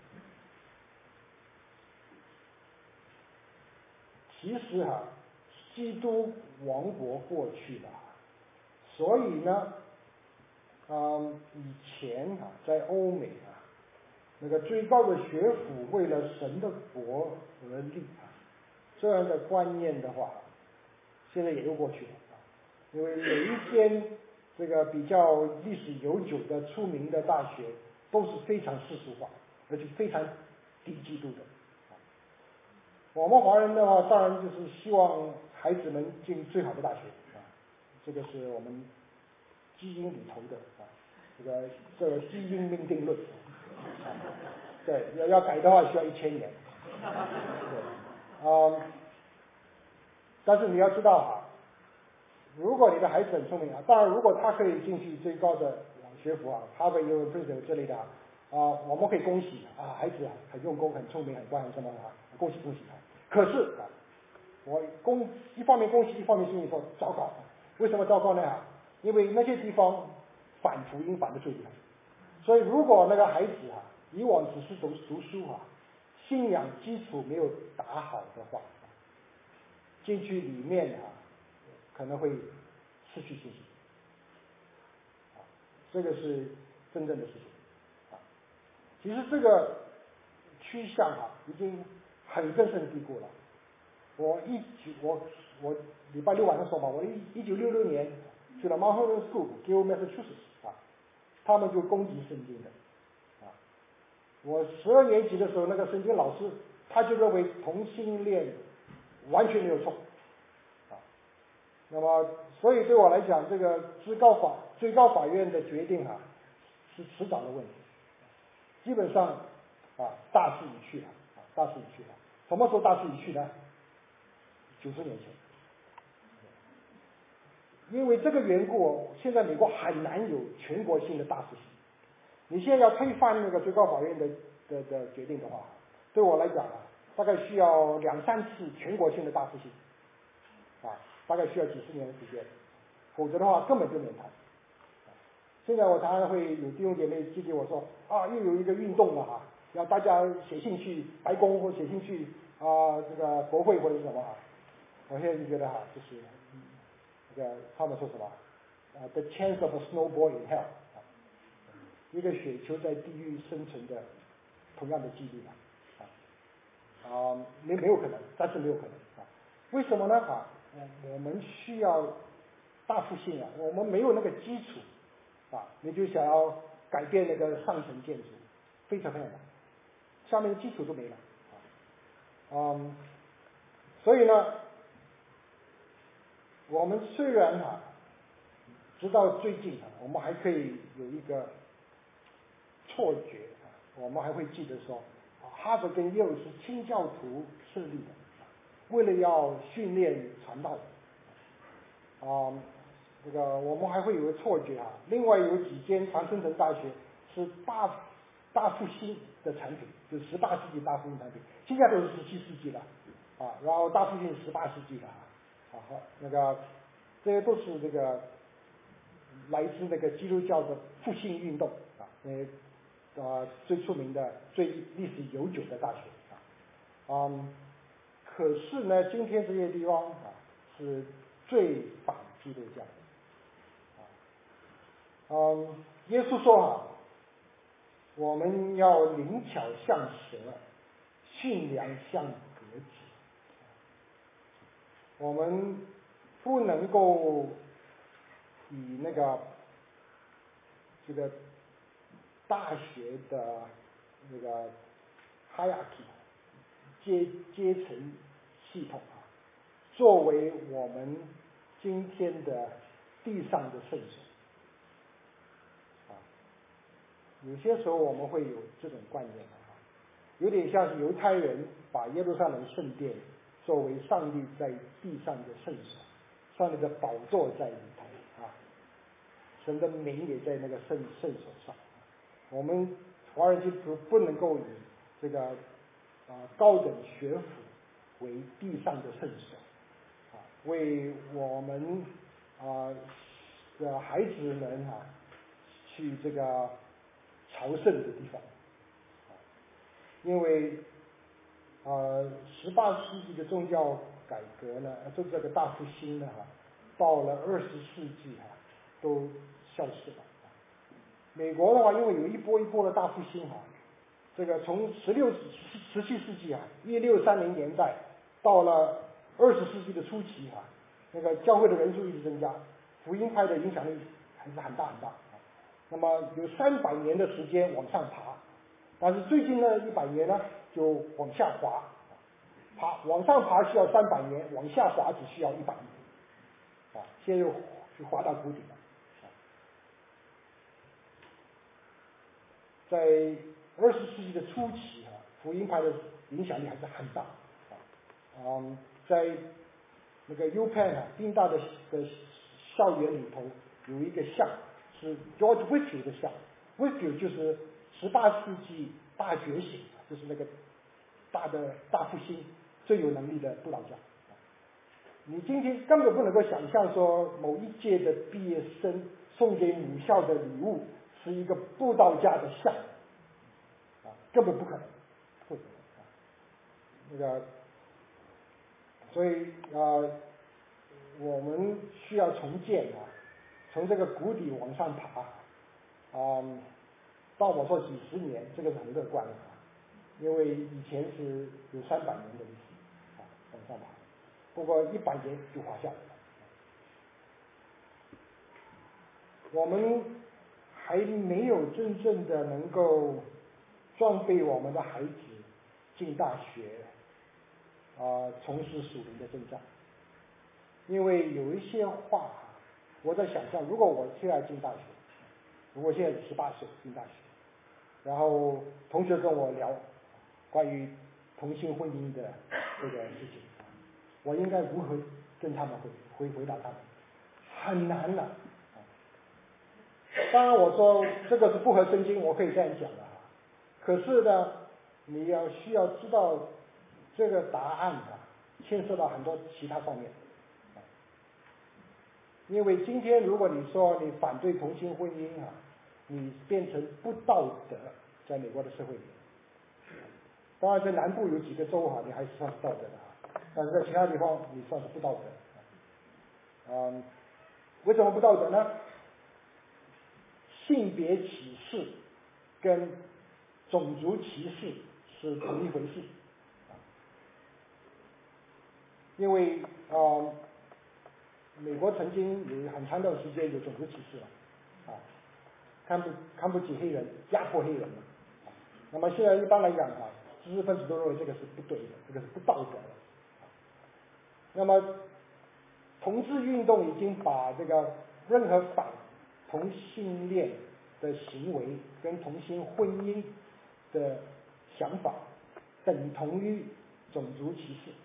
其实基督王国过去了，所以呢，以前在欧美那个最高的学府为了神的国而立这样的观念的话，现在也又过去了因为每一间这个比较历史悠久的出名的大学都是非常世俗化，而且非常低基督的。我们华人的话，当然就是希望孩子们进最好的大学这个是我们基因里头的这个基因命定论对，要改的话需要1000年。对，但是你要知道如果你的孩子很聪明当然如果他可以进去最高的学府哈佛、耶鲁、普林之类的我们可以恭喜孩子很用功、很聪明、很乖、很什么恭喜恭喜他。可是我一方面恭喜，一方面心里说糟糕。为什么糟糕呢？因为那些地方反福音反的最厉害。所以如果那个孩子以往只是读书信仰基础没有打好的话，进去里面可能会失去信心。这个是真正的事情。其实这个趋向已经很根深蒂固了。我礼拜六晚上说嘛，我1966年去了 Mount Holyoke School，Gill Massachusetts 他们就攻击圣经的我12年级的时候，那个圣经老师他就认为同性恋完全没有错那么所以对我来讲，这个最高法院的决定是迟早的问题，基本上大势已去了大势已去了。什么时候大势已去呢？90年前。因为这个缘故，现在美国很难有全国性的大事情。你现在要推翻那个最高法院的决定的话，对我来讲大概需要2-3次全国性的大事情大概需要几十年的时间，否则的话根本就免谈。现在我常常会有弟兄姐妹寄给我说又有一个运动了要大家写信去白宫或写信去这个国会或者是什么我现在就觉得就是他们说什么the chance of a snowball in hell 一个雪球在地狱生存的同样的几率没有可能，但是没有可能为什么呢我们需要大复兴我们没有那个基础你就想要改变那个上层建筑，非常非常难，下面的基础都没了所以呢，我们虽然直到最近我们还可以有一个错觉我们还会记得说哈佛跟耶鲁是清教徒设立的，为了要训练传道这个我们还会有个错觉另外有几间常春藤大学是大复兴的产品，就是18世纪大复兴产品，现在都是17世纪了然后大复兴是18世纪了那个这些都是这个来自那个基督教的复兴运动最出名的、最历史悠久的大学可是呢，今天这些地方是最反基督教的耶稣说我们要灵巧像蛇，驯良像鸽子。我们不能够以这个大学的 hierarchy 阶层系统作为我们今天的地上的圣所有些时候我们会有这种观念有点像是犹太人把耶路撒冷圣殿作为上帝在地上的圣所，上帝的宝座在里头神的名也在那个圣所上。我们华人基督徒不能够以这个高等学府为地上的圣所为我们的孩子们去这个朝圣的地方因为18世纪的宗教改革呢，这个大复兴呢到了20世纪都消失了。美国的话，因为有一波一波的大复兴这个从17世纪1630年代到了20世纪的初期那个教会的人数一直增加，福音派的影响力还是很大很大那么有300年的时间往上爬，但是最近呢100年呢就往下滑，往上爬需要300年，往下滑只需要100年现在又滑到谷底了。在20世纪的初期福音派的影响力还是很大在那个 UPenn 宾大的校园里头有一个像是 George Whitefield 的像 Whitefield 就是18世纪大觉醒就是那个大复兴最有能力的布道家你今天根本不能够想象说某一届的毕业生送给母校的礼物是一个布道家的像根本不可能那个所以我们需要重建从这个谷底往上爬到我说几十年这个是很乐观的因为以前是有300年的历史往上爬不过100年就滑下来了我们还没有真正的能够装备我们的孩子进大学从事属灵的征战因为有一些话我在想象如果我现在进大学如果现在18岁进大学然后同学跟我聊关于同性婚姻的这个事情我应该如何跟他们回答他们很难了当然我说这个是不合圣经我可以这样讲的可是呢你需要知道这个答案牵涉到很多其他方面因为今天如果你说你反对同性婚姻你变成不道德在美国的社会里当然在南部有几个州你还是算是道德的但是在其他地方你算是不道德为什么不道德呢性别歧视跟种族歧视是同一回事因为美国曾经有很长一段时间有种族歧视看不起黑人压迫黑人那么现在一般来讲知识分子都认为这个是不对的这个是不道德的那么同志运动已经把这个任何反同性恋的行为跟同性婚姻的想法等同于种族歧视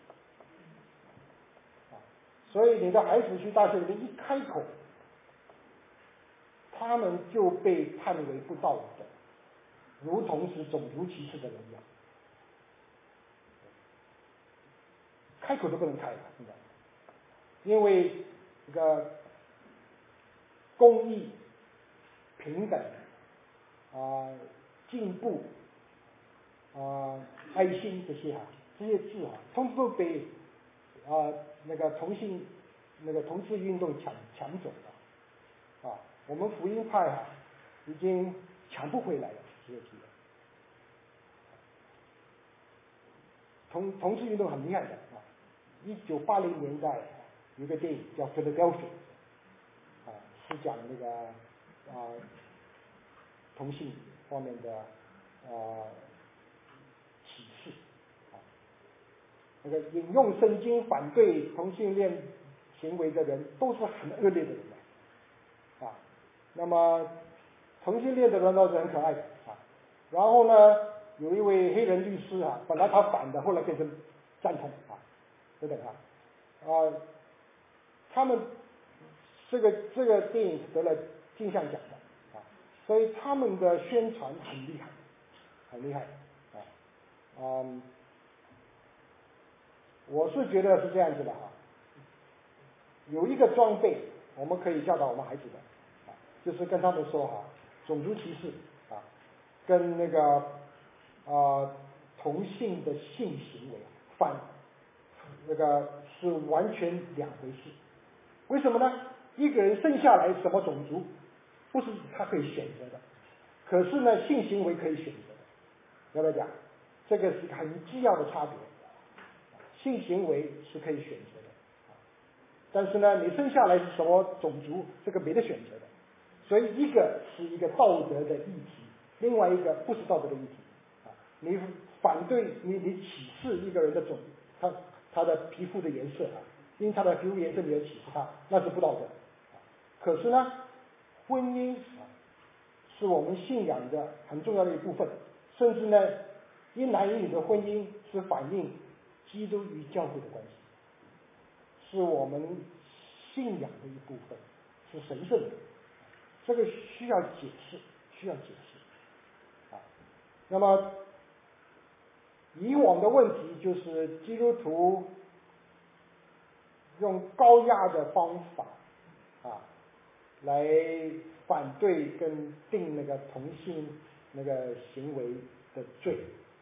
所以你的孩子去大学里面一开口他们就被判为不道德如同是种族歧视的人一样开口都不能开了因为这个公益平等进步爱心这些字通通都被那个同志运动抢走了我们福音派已经抢不回来了这些字同志运动很厉害的1980年代有个电影叫《Philadelphia》是讲那个同性方面的起那个引用圣经反对同性恋行为的人都是很恶劣的人啊。那么同性恋的人倒是很可爱的啊。然后呢，有一位黑人律师啊，本来他反的，后来变成赞同啊，等等他们这个电影得了金像奖的啊，所以他们的宣传很厉害，很厉害啊。我是觉得是这样子的啊，有一个装备我们可以教导我们孩子的啊，就是跟他们说种族歧视啊，跟那个同性的性行为那个是完全两回事。为什么呢？一个人生下来什么种族不是他可以选择的，可是呢性行为可以选择的，要不要讲？这个是很基要的差别。性行为是可以选择的，但是呢你生下来是什么种族，这个没得选择的。所以一个是一个道德的议题，另外一个不是道德的议题啊。你反对你歧视一个人的他的皮肤的颜色啊，因他的皮肤颜色你要歧视他，那是不道德。可是呢，婚姻是我们信仰的很重要的一部分，甚至呢，一男一女的婚姻是反映基督与教会的关系，是我们信仰的一部分，是神圣的。这个需要解释啊。那么以往的问题就是基督徒用高压的方法来反对跟定那个同性那个行为的罪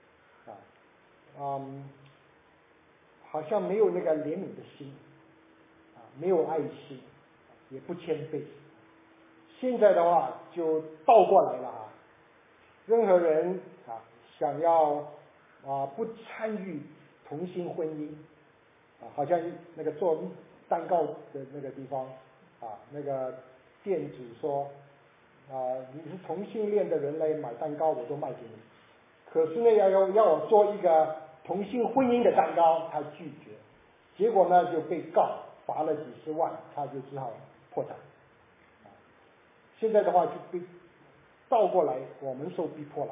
好像没有那个怜悯的心没有爱心，也不谦卑。现在的话就倒过来了任何人想要不参与同性婚姻好像那个做蛋糕的那个地方那个店主说你是同性恋的人来买蛋糕我都卖给你，可是呢要我做一个同性婚姻的蛋糕他拒绝，结果呢就被告罚了几十万，他就只好破产。现在的话就被倒过来，我们受逼迫了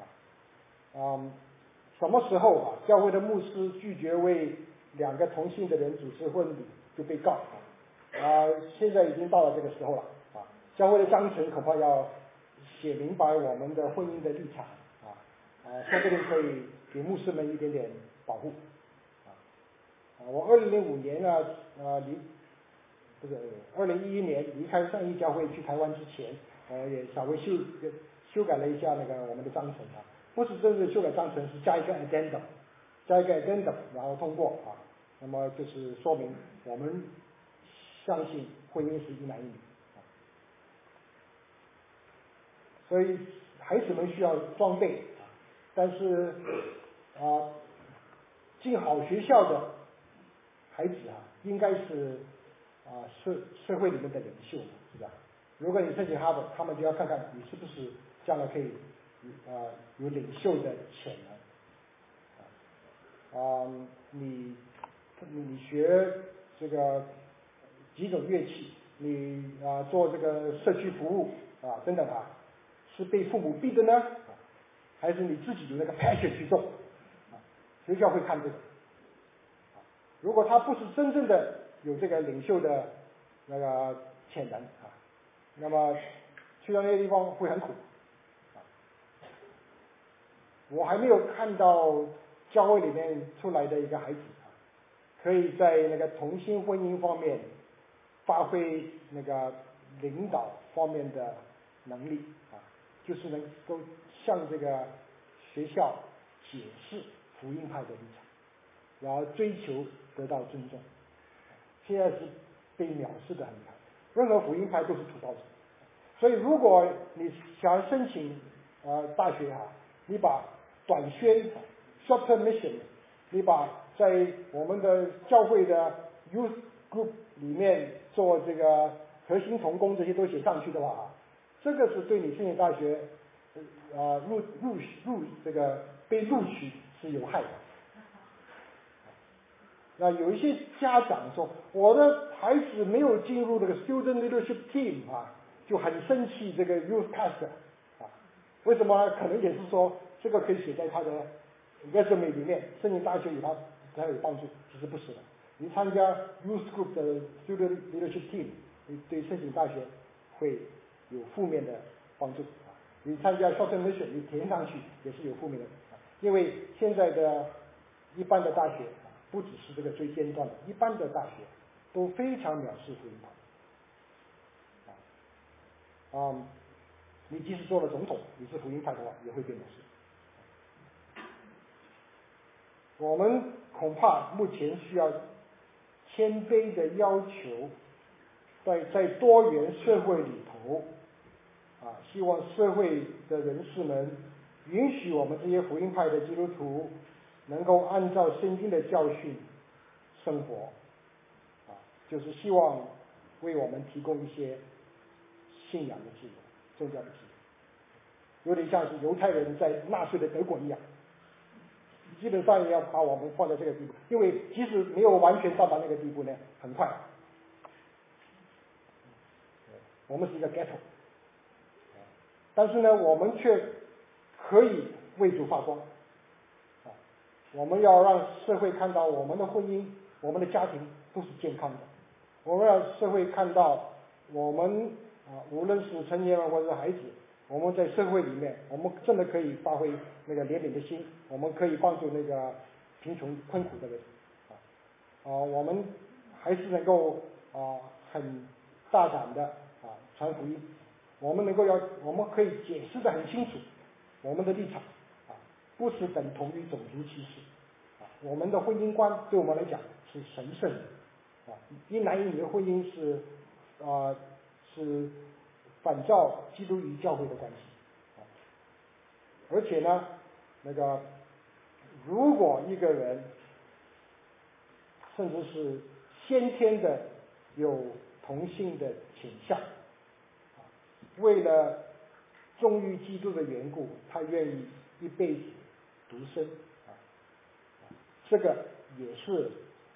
什么时候教会的牧师拒绝为2个同性的人主持婚礼就被告现在已经到了这个时候了教会的章程恐怕要写明白我们的婚姻的立场说不定可以给牧师们一点点保护我2005年2011年离开上义教会去台湾之前也稍微修改了一下那个我们的章程不是真正修改章程，是加一个 addendum， 然后通过那么就是说明我们相信婚姻是一男一女所以孩子们需要装备但是进好学校的孩子应该是社会里面的领袖，是吧？如果你申请哈佛，他们就要看看你是不是将来可以有领袖的潜能你学这个几种乐器，你做这个社区服务等等是被父母逼的呢，还是你自己有那个 passion 去做学校会看这个如果他不是真正的有这个领袖的那个潜能那么去到那些地方会很苦我还没有看到教会里面出来的一个孩子可以在那个同性婚姻方面发挥那个领导方面的能力就是能够向这个学校解释福音派的立场，然后追求得到尊重。现在是被藐视的很厉害，任何福音派都是土包子。所以如果你想申请大学你把短宣 short-term mission 你把在我们的教会的 youth group 里面做这个核心同工这些都写上去的话这个是对你申请大学这个被录取是有害的那有一些家长说，我的孩子没有进入这个 student leadership team 啊，就很生气这个 youth pastor 啊，为什么呢？可能也是说这个可以写在他的 resume 里面，申请大学才有帮助，其实不是的。你参加 youth group 的 student leadership team， 你对申请大学会有负面的帮助啊。你参加 short-term mission， 你填上去也是有负面的啊，因为现在的一般的大学。不只是这个最尖端的，一般的大学都非常藐视福音派。你即使做了总统，你是福音派的话，也会被藐视。我们恐怕目前需要谦卑的要求，在多元社会里头，希望社会的人士们允许我们这些福音派的基督徒能够按照圣经的教训生活，就是希望为我们提供一些信仰的自由，宗教的自由，有点像是犹太人在纳粹的德国一样，基本上也要把我们放在这个地步，因为即使没有完全到达那个地步呢，很快，我们是一个 ghetto， 但是呢，我们却可以为主发光。我们要让社会看到我们的婚姻、我们的家庭都是健康的。我们让社会看到我们无论是成年人或者孩子，我们在社会里面，我们真的可以发挥那个怜悯的心，我们可以帮助那个贫穷困苦的人。我们还是能够很大胆的传福音。我们可以解释得很清楚我们的立场。不是等同于种族歧视，我们的婚姻观对我们来讲是神圣的，一男一女的婚姻是反照基督与教会的关系，而且呢，如果一个人甚至是先天的有同性的倾向，为了忠于基督的缘故，他愿意一辈子独身，这个也是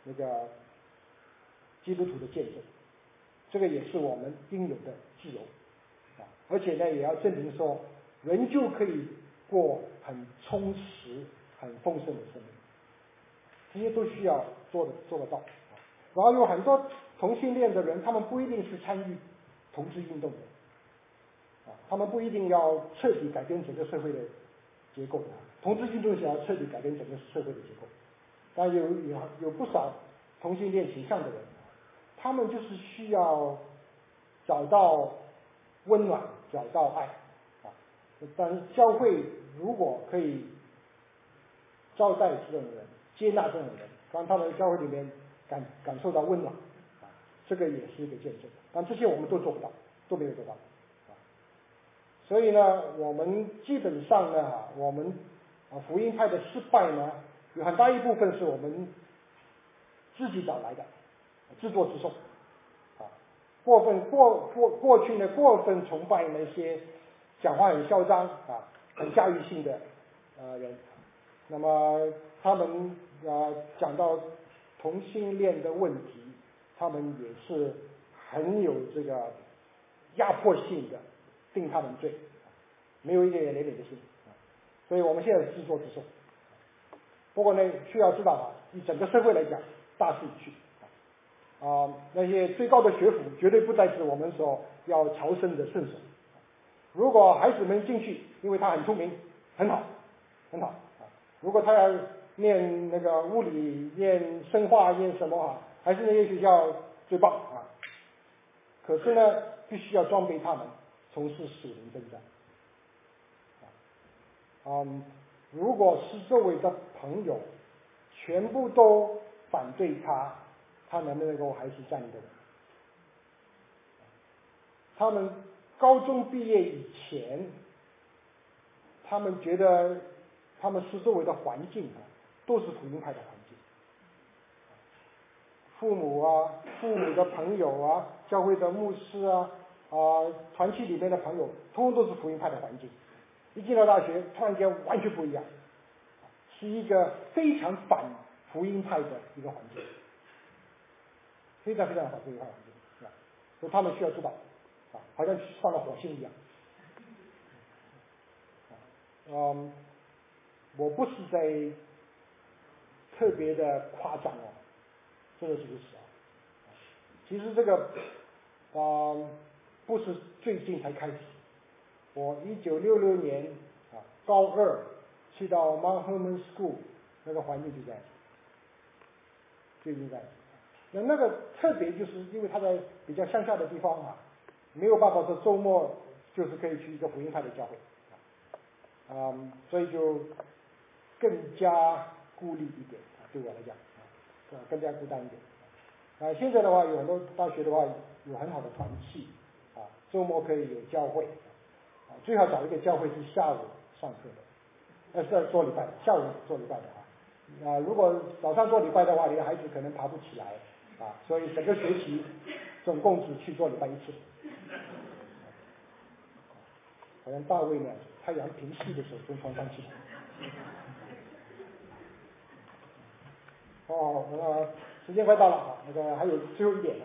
基督徒的见证，这个也是我们应有的自由，而且呢，也要证明说，人就可以过很充实、很丰盛的生命，这些都需要做得到。然后有很多同性恋的人，他们不一定是参与同志运动的，他们不一定要彻底改变整个社会的结构，同志运动想要彻底改变整个社会的结构，但有不少同性恋倾向的人，他们就是需要找到温暖，找到爱，但是教会如果可以招待这种人，接纳这种人，让他们在教会里面感受到温暖，这个也是一个见证。但这些我们都做不到，都没有做到。所以呢，我们基本上呢，我们福音派的失败呢，有很大一部分是我们自己找来的，自作自受，过去呢过分崇拜那些讲话很嚣张很驾驭性的人，那么他们讲到同性恋的问题，他们也是很有这个压迫性的定他们罪，没有一点怜悯的心，所以我们现在自作自受。不过呢，需要知道以整个社会来讲，大势已去，那些最高的学府绝对不再是我们所要朝圣的圣所。如果孩子们进去，因为他很聪明，很好，很好如果他要念那个物理、念生化、念什么还是那些学校最棒可是呢，必须要装备他们从事属灵征战。如果是周围的朋友全部都反对他，他能不能够还是站立得稳？他们高中毕业以前，他们觉得他们是周围的环境都是福音派的环境，父母的朋友教会的牧师团契里面的朋友，通通都是福音派的环境。一进到大学，突然间完全不一样，是一个非常福音派的一个环境，非常非常好的一个环境，是吧？所以他们需要知道啊，好像上了火星一样。我不是在特别的夸张哦，真的是如此啊。其实这个不是最近才开始，我1966年高2去到 Mount Hermon School， 那个环境就在最近在。那个特别就是因为它在比较乡下的地方啊，没有办法说周末就是可以去一个福音派的教会所以就更加孤立一点对我来讲更加孤单一点现在的话有很多大学的话有很好的团契周末可以有教会最好找一个教会是下午上课的，是做礼拜的，下午做礼拜的如果早上做礼拜的话，你的孩子可能爬不起来所以整个学期总共只去做礼拜一次。好像大卫那样子，太阳平息的时候从床上起来。时间快到了那个还有最后一点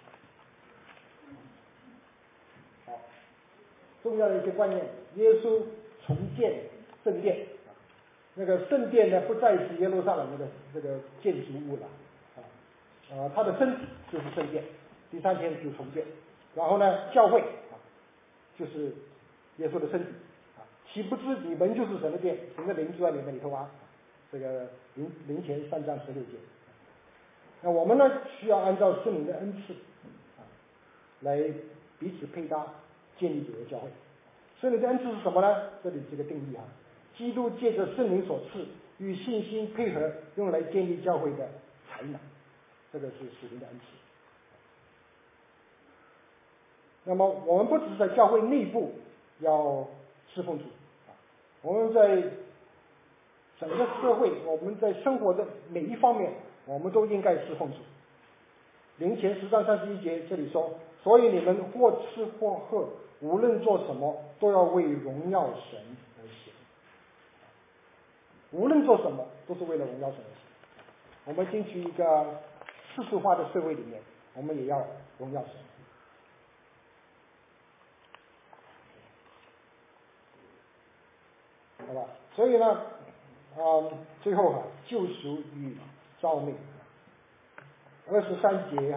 重要的一些观念，耶稣重建圣殿那个圣殿呢不再是耶路撒冷那个建筑物了他的身体就是圣殿，第3天就重建，然后呢教会就是耶稣的身体岂不知你们就是神的殿，神的灵住在你们里头这个灵前3章16节。那我们呢需要按照圣灵的恩赐来彼此配搭建立主的教会。圣灵的恩赐是什么呢？这里这个定义基督借着圣灵所赐与信心配合，用来建立教会的才能，这个是属灵的恩赐。那么我们不只是在教会内部要侍奉主我们在整个社会，我们在生活的每一方面，我们都应该侍奉主。灵前10章31节这里说，所以你们或吃或喝，无论做什么，都要为荣耀神而行。无论做什么，都是为了荣耀神而行。我们进去一个世俗化的社会里面，我们也要荣耀神。好吧，所以呢最后救赎与召命23节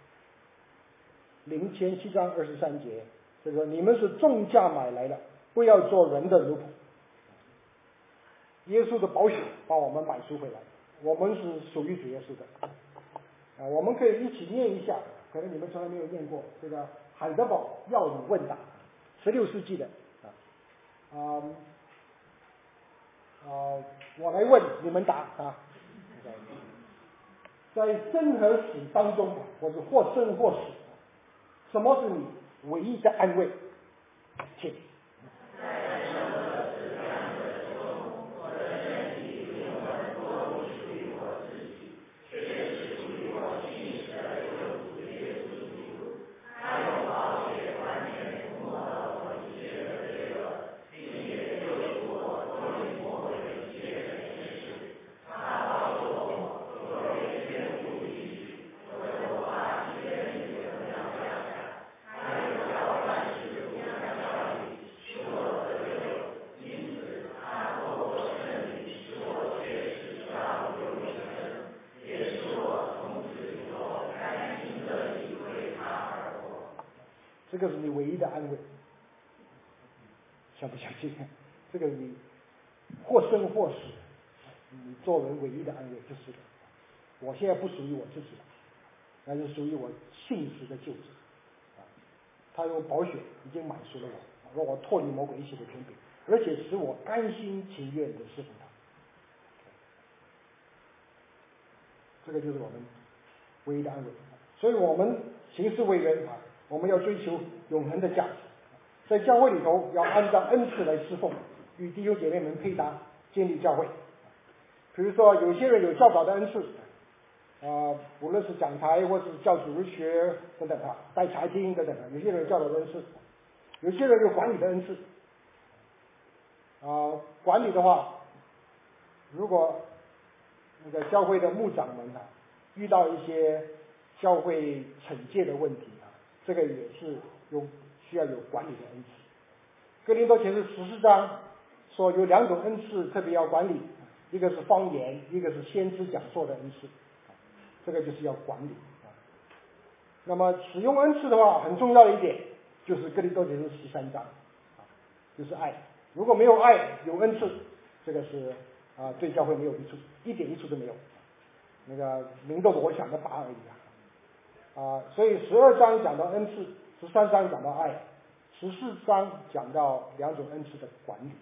灵前7章23节，这个你们是重价买来的，不要做人的奴仆。耶稣的宝血把我们买赎回来，我们是属于主耶稣的我们可以一起念一下，可能你们从来没有念过这个海德堡要你问答，16世纪的我来问你们答在生和死当中，或者或生或死，什么是你唯一的安慰？请。这个是你唯一的安慰，相不相信？这个你或生或死，你作为唯一的安慰就是这个。我现在不属于我自己了，那是属于我信实的救主他用宝血已经买赎了我，让我脱离魔鬼一切的权柄，而且使我甘心情愿的侍奉他。这个就是我们唯一的安慰。所以我们行事为人我们要追求永恒的价值，在教会里头要按照恩赐来侍奉，与弟兄姐妹们配搭，建立教会。比如说有些人有教导的恩赐无论是讲台或是教主日学等等带财经等等有些人有教导的恩赐，有些人有管理的恩赐管理的话，如果那个教会的牧长们遇到一些教会惩戒的问题这个也是需要有管理的恩赐。哥林多前书14章说有2种恩赐特别要管理，一个是方言，一个是先知讲座的恩赐，这个就是要管理。那么使用恩赐的话，很重要的一点就是哥林多前书13章就是爱。如果没有爱，有恩赐，这个是对教会没有益处，一点益处都没有，那个名都我想的拔而已所以12章讲到恩赐，13章讲到爱，14章讲到2种恩赐的管理。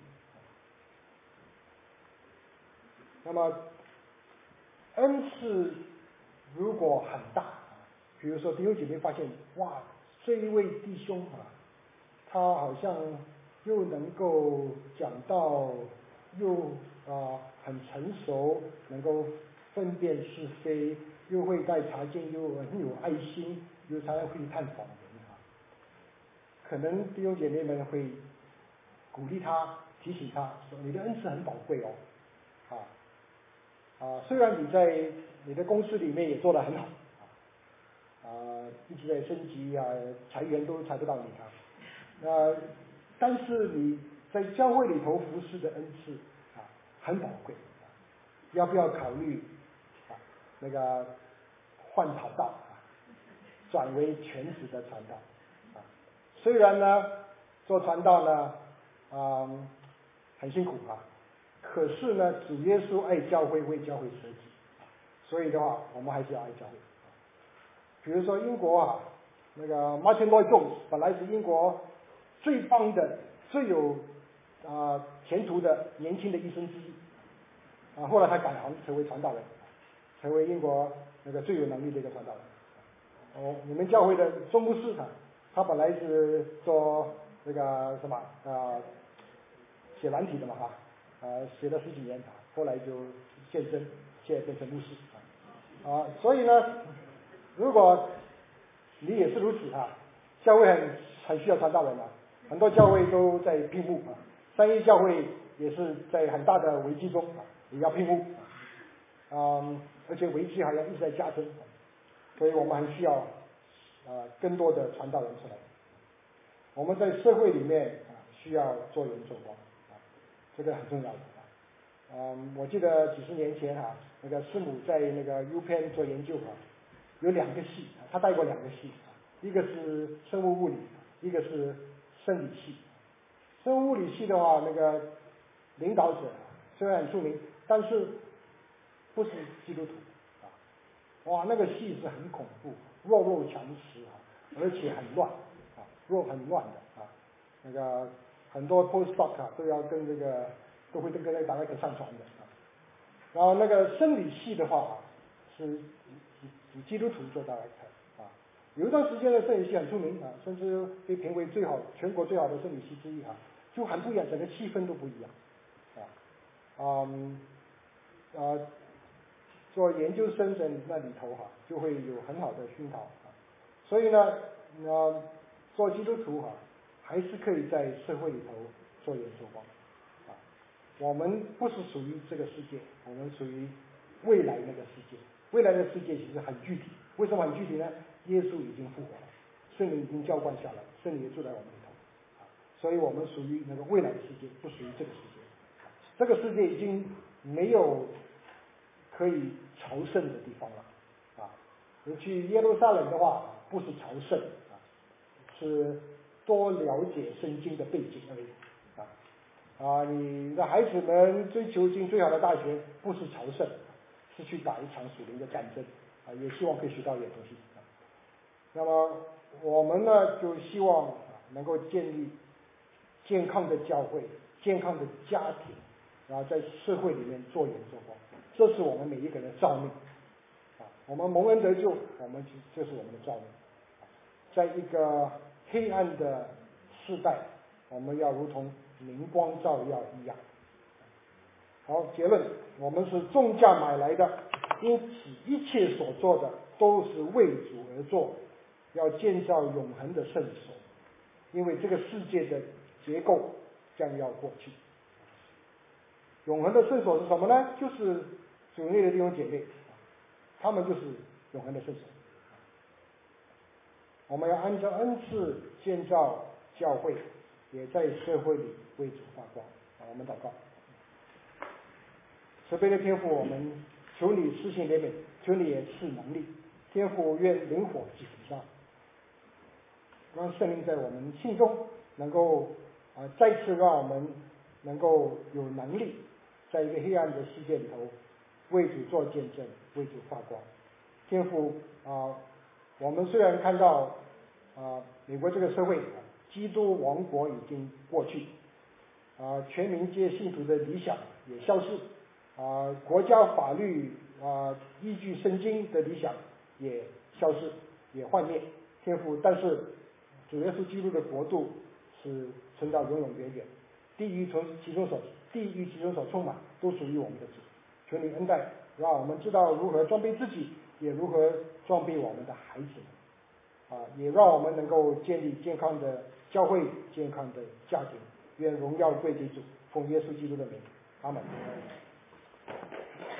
那么恩赐如果很大，比如说弟兄姐妹发现，哇，这一位弟兄他好像又能够讲道，又很成熟，能够分辨是非，又会带查经，又很有爱心，又常常会探访人可能弟兄姐妹们会鼓励他，提醒他说：“你的恩赐很宝贵虽然你在你的公司里面也做得很好一直在升级裁员都裁不到你但是你在教会里头服侍的恩赐很宝贵要不要考虑那个换跑道转为全职的传道虽然呢做传道呢很辛苦可是呢主耶稣爱教会，为教会舍己，所以的话我们还是要爱教会。比如说英国那个 Martin Lloyd Jones 本来是英国最棒的最有前途的年轻的医生之一后来他改行成为传道人，成为英国那个最有能力的一个传道人你们教会的钟牧师他本来是做那个什么写软体的嘛写了10几年后来就现身，现在变成牧师所以呢如果你也是如此教会很需要传道人很多教会都在聘牧三一教会也是在很大的危机中也要聘牧而且危机还要一直在加深，所以我们还需要更多的传道人出来。我们在社会里面需要做盐做光这个很重要的我记得几十年前那个师母在那个 UPenn 做研究有2个系他带过2个系一个是生物物理，一个是生理系。生物物理系的话那个领导者虽然很出名，但是不是基督徒哇那个系是很恐怖，弱肉强食而且很乱很乱的那个很多 postdoc 都要跟这个都会跟那个大概上传的然后那个生理系的话是以基督徒做大概有一段时间的生理系很出名甚至被评为全国最好的生理系之一就很不一样，整个气氛都不一样做研究生在那里头就会有很好的熏陶所以呢做基督徒还是可以在社会里头做盐做光我们不是属于这个世界，我们属于未来那个世界。未来的世界其实很具体，为什么很具体呢？耶稣已经复活了，圣灵已经浇灌下来，圣灵也住在我们里头所以我们属于那个未来的世界，不属于这个世界。这个世界已经没有可以朝圣的地方了你去耶路撒冷的话不是朝圣是多了解圣经的背景而已你的孩子们追求进最好的大学不是朝圣，是去打一场属灵的战争也希望可以学到一点东西那么我们呢就希望能够建立健康的教会，健康的家庭，然后在社会里面做盐做光，这是我们每一个人的召命我们蒙恩得救，这是我们的召命在一个黑暗的世代，我们要如同明光照耀一样。好，结论，我们是重价买来的，因此一切所做的都是为主而做，要建造永恒的圣所，因为这个世界的结构将要过去。永恒的圣所是什么呢？就是主内的弟兄姐妹，他们就是永恒的圣所。我们要按照恩赐建造教会，也在社会里为主发光。我们祷告。慈悲的天父，我们求你施行怜悯，求你也赐能力。天父愿灵火及焚烧，让圣灵在我们心中能够再次让我们能够有能力，在一个黑暗的世界里头为主做见证，为主发光。天父我们虽然看到美国这个社会基督王国已经过去，全民皆信徒的理想也消失，国家法律依据圣经的理想也消失，也幻灭。天父，但是主耶稣基督的国度是存到永永远远，地狱其中所充满都属于我们的主。求你恩待，让我们知道如何装备自己，也如何装备我们的孩子们，也让我们能够建立健康的教会，健康的家庭。愿荣耀归给主，奉耶稣基督的名，阿门。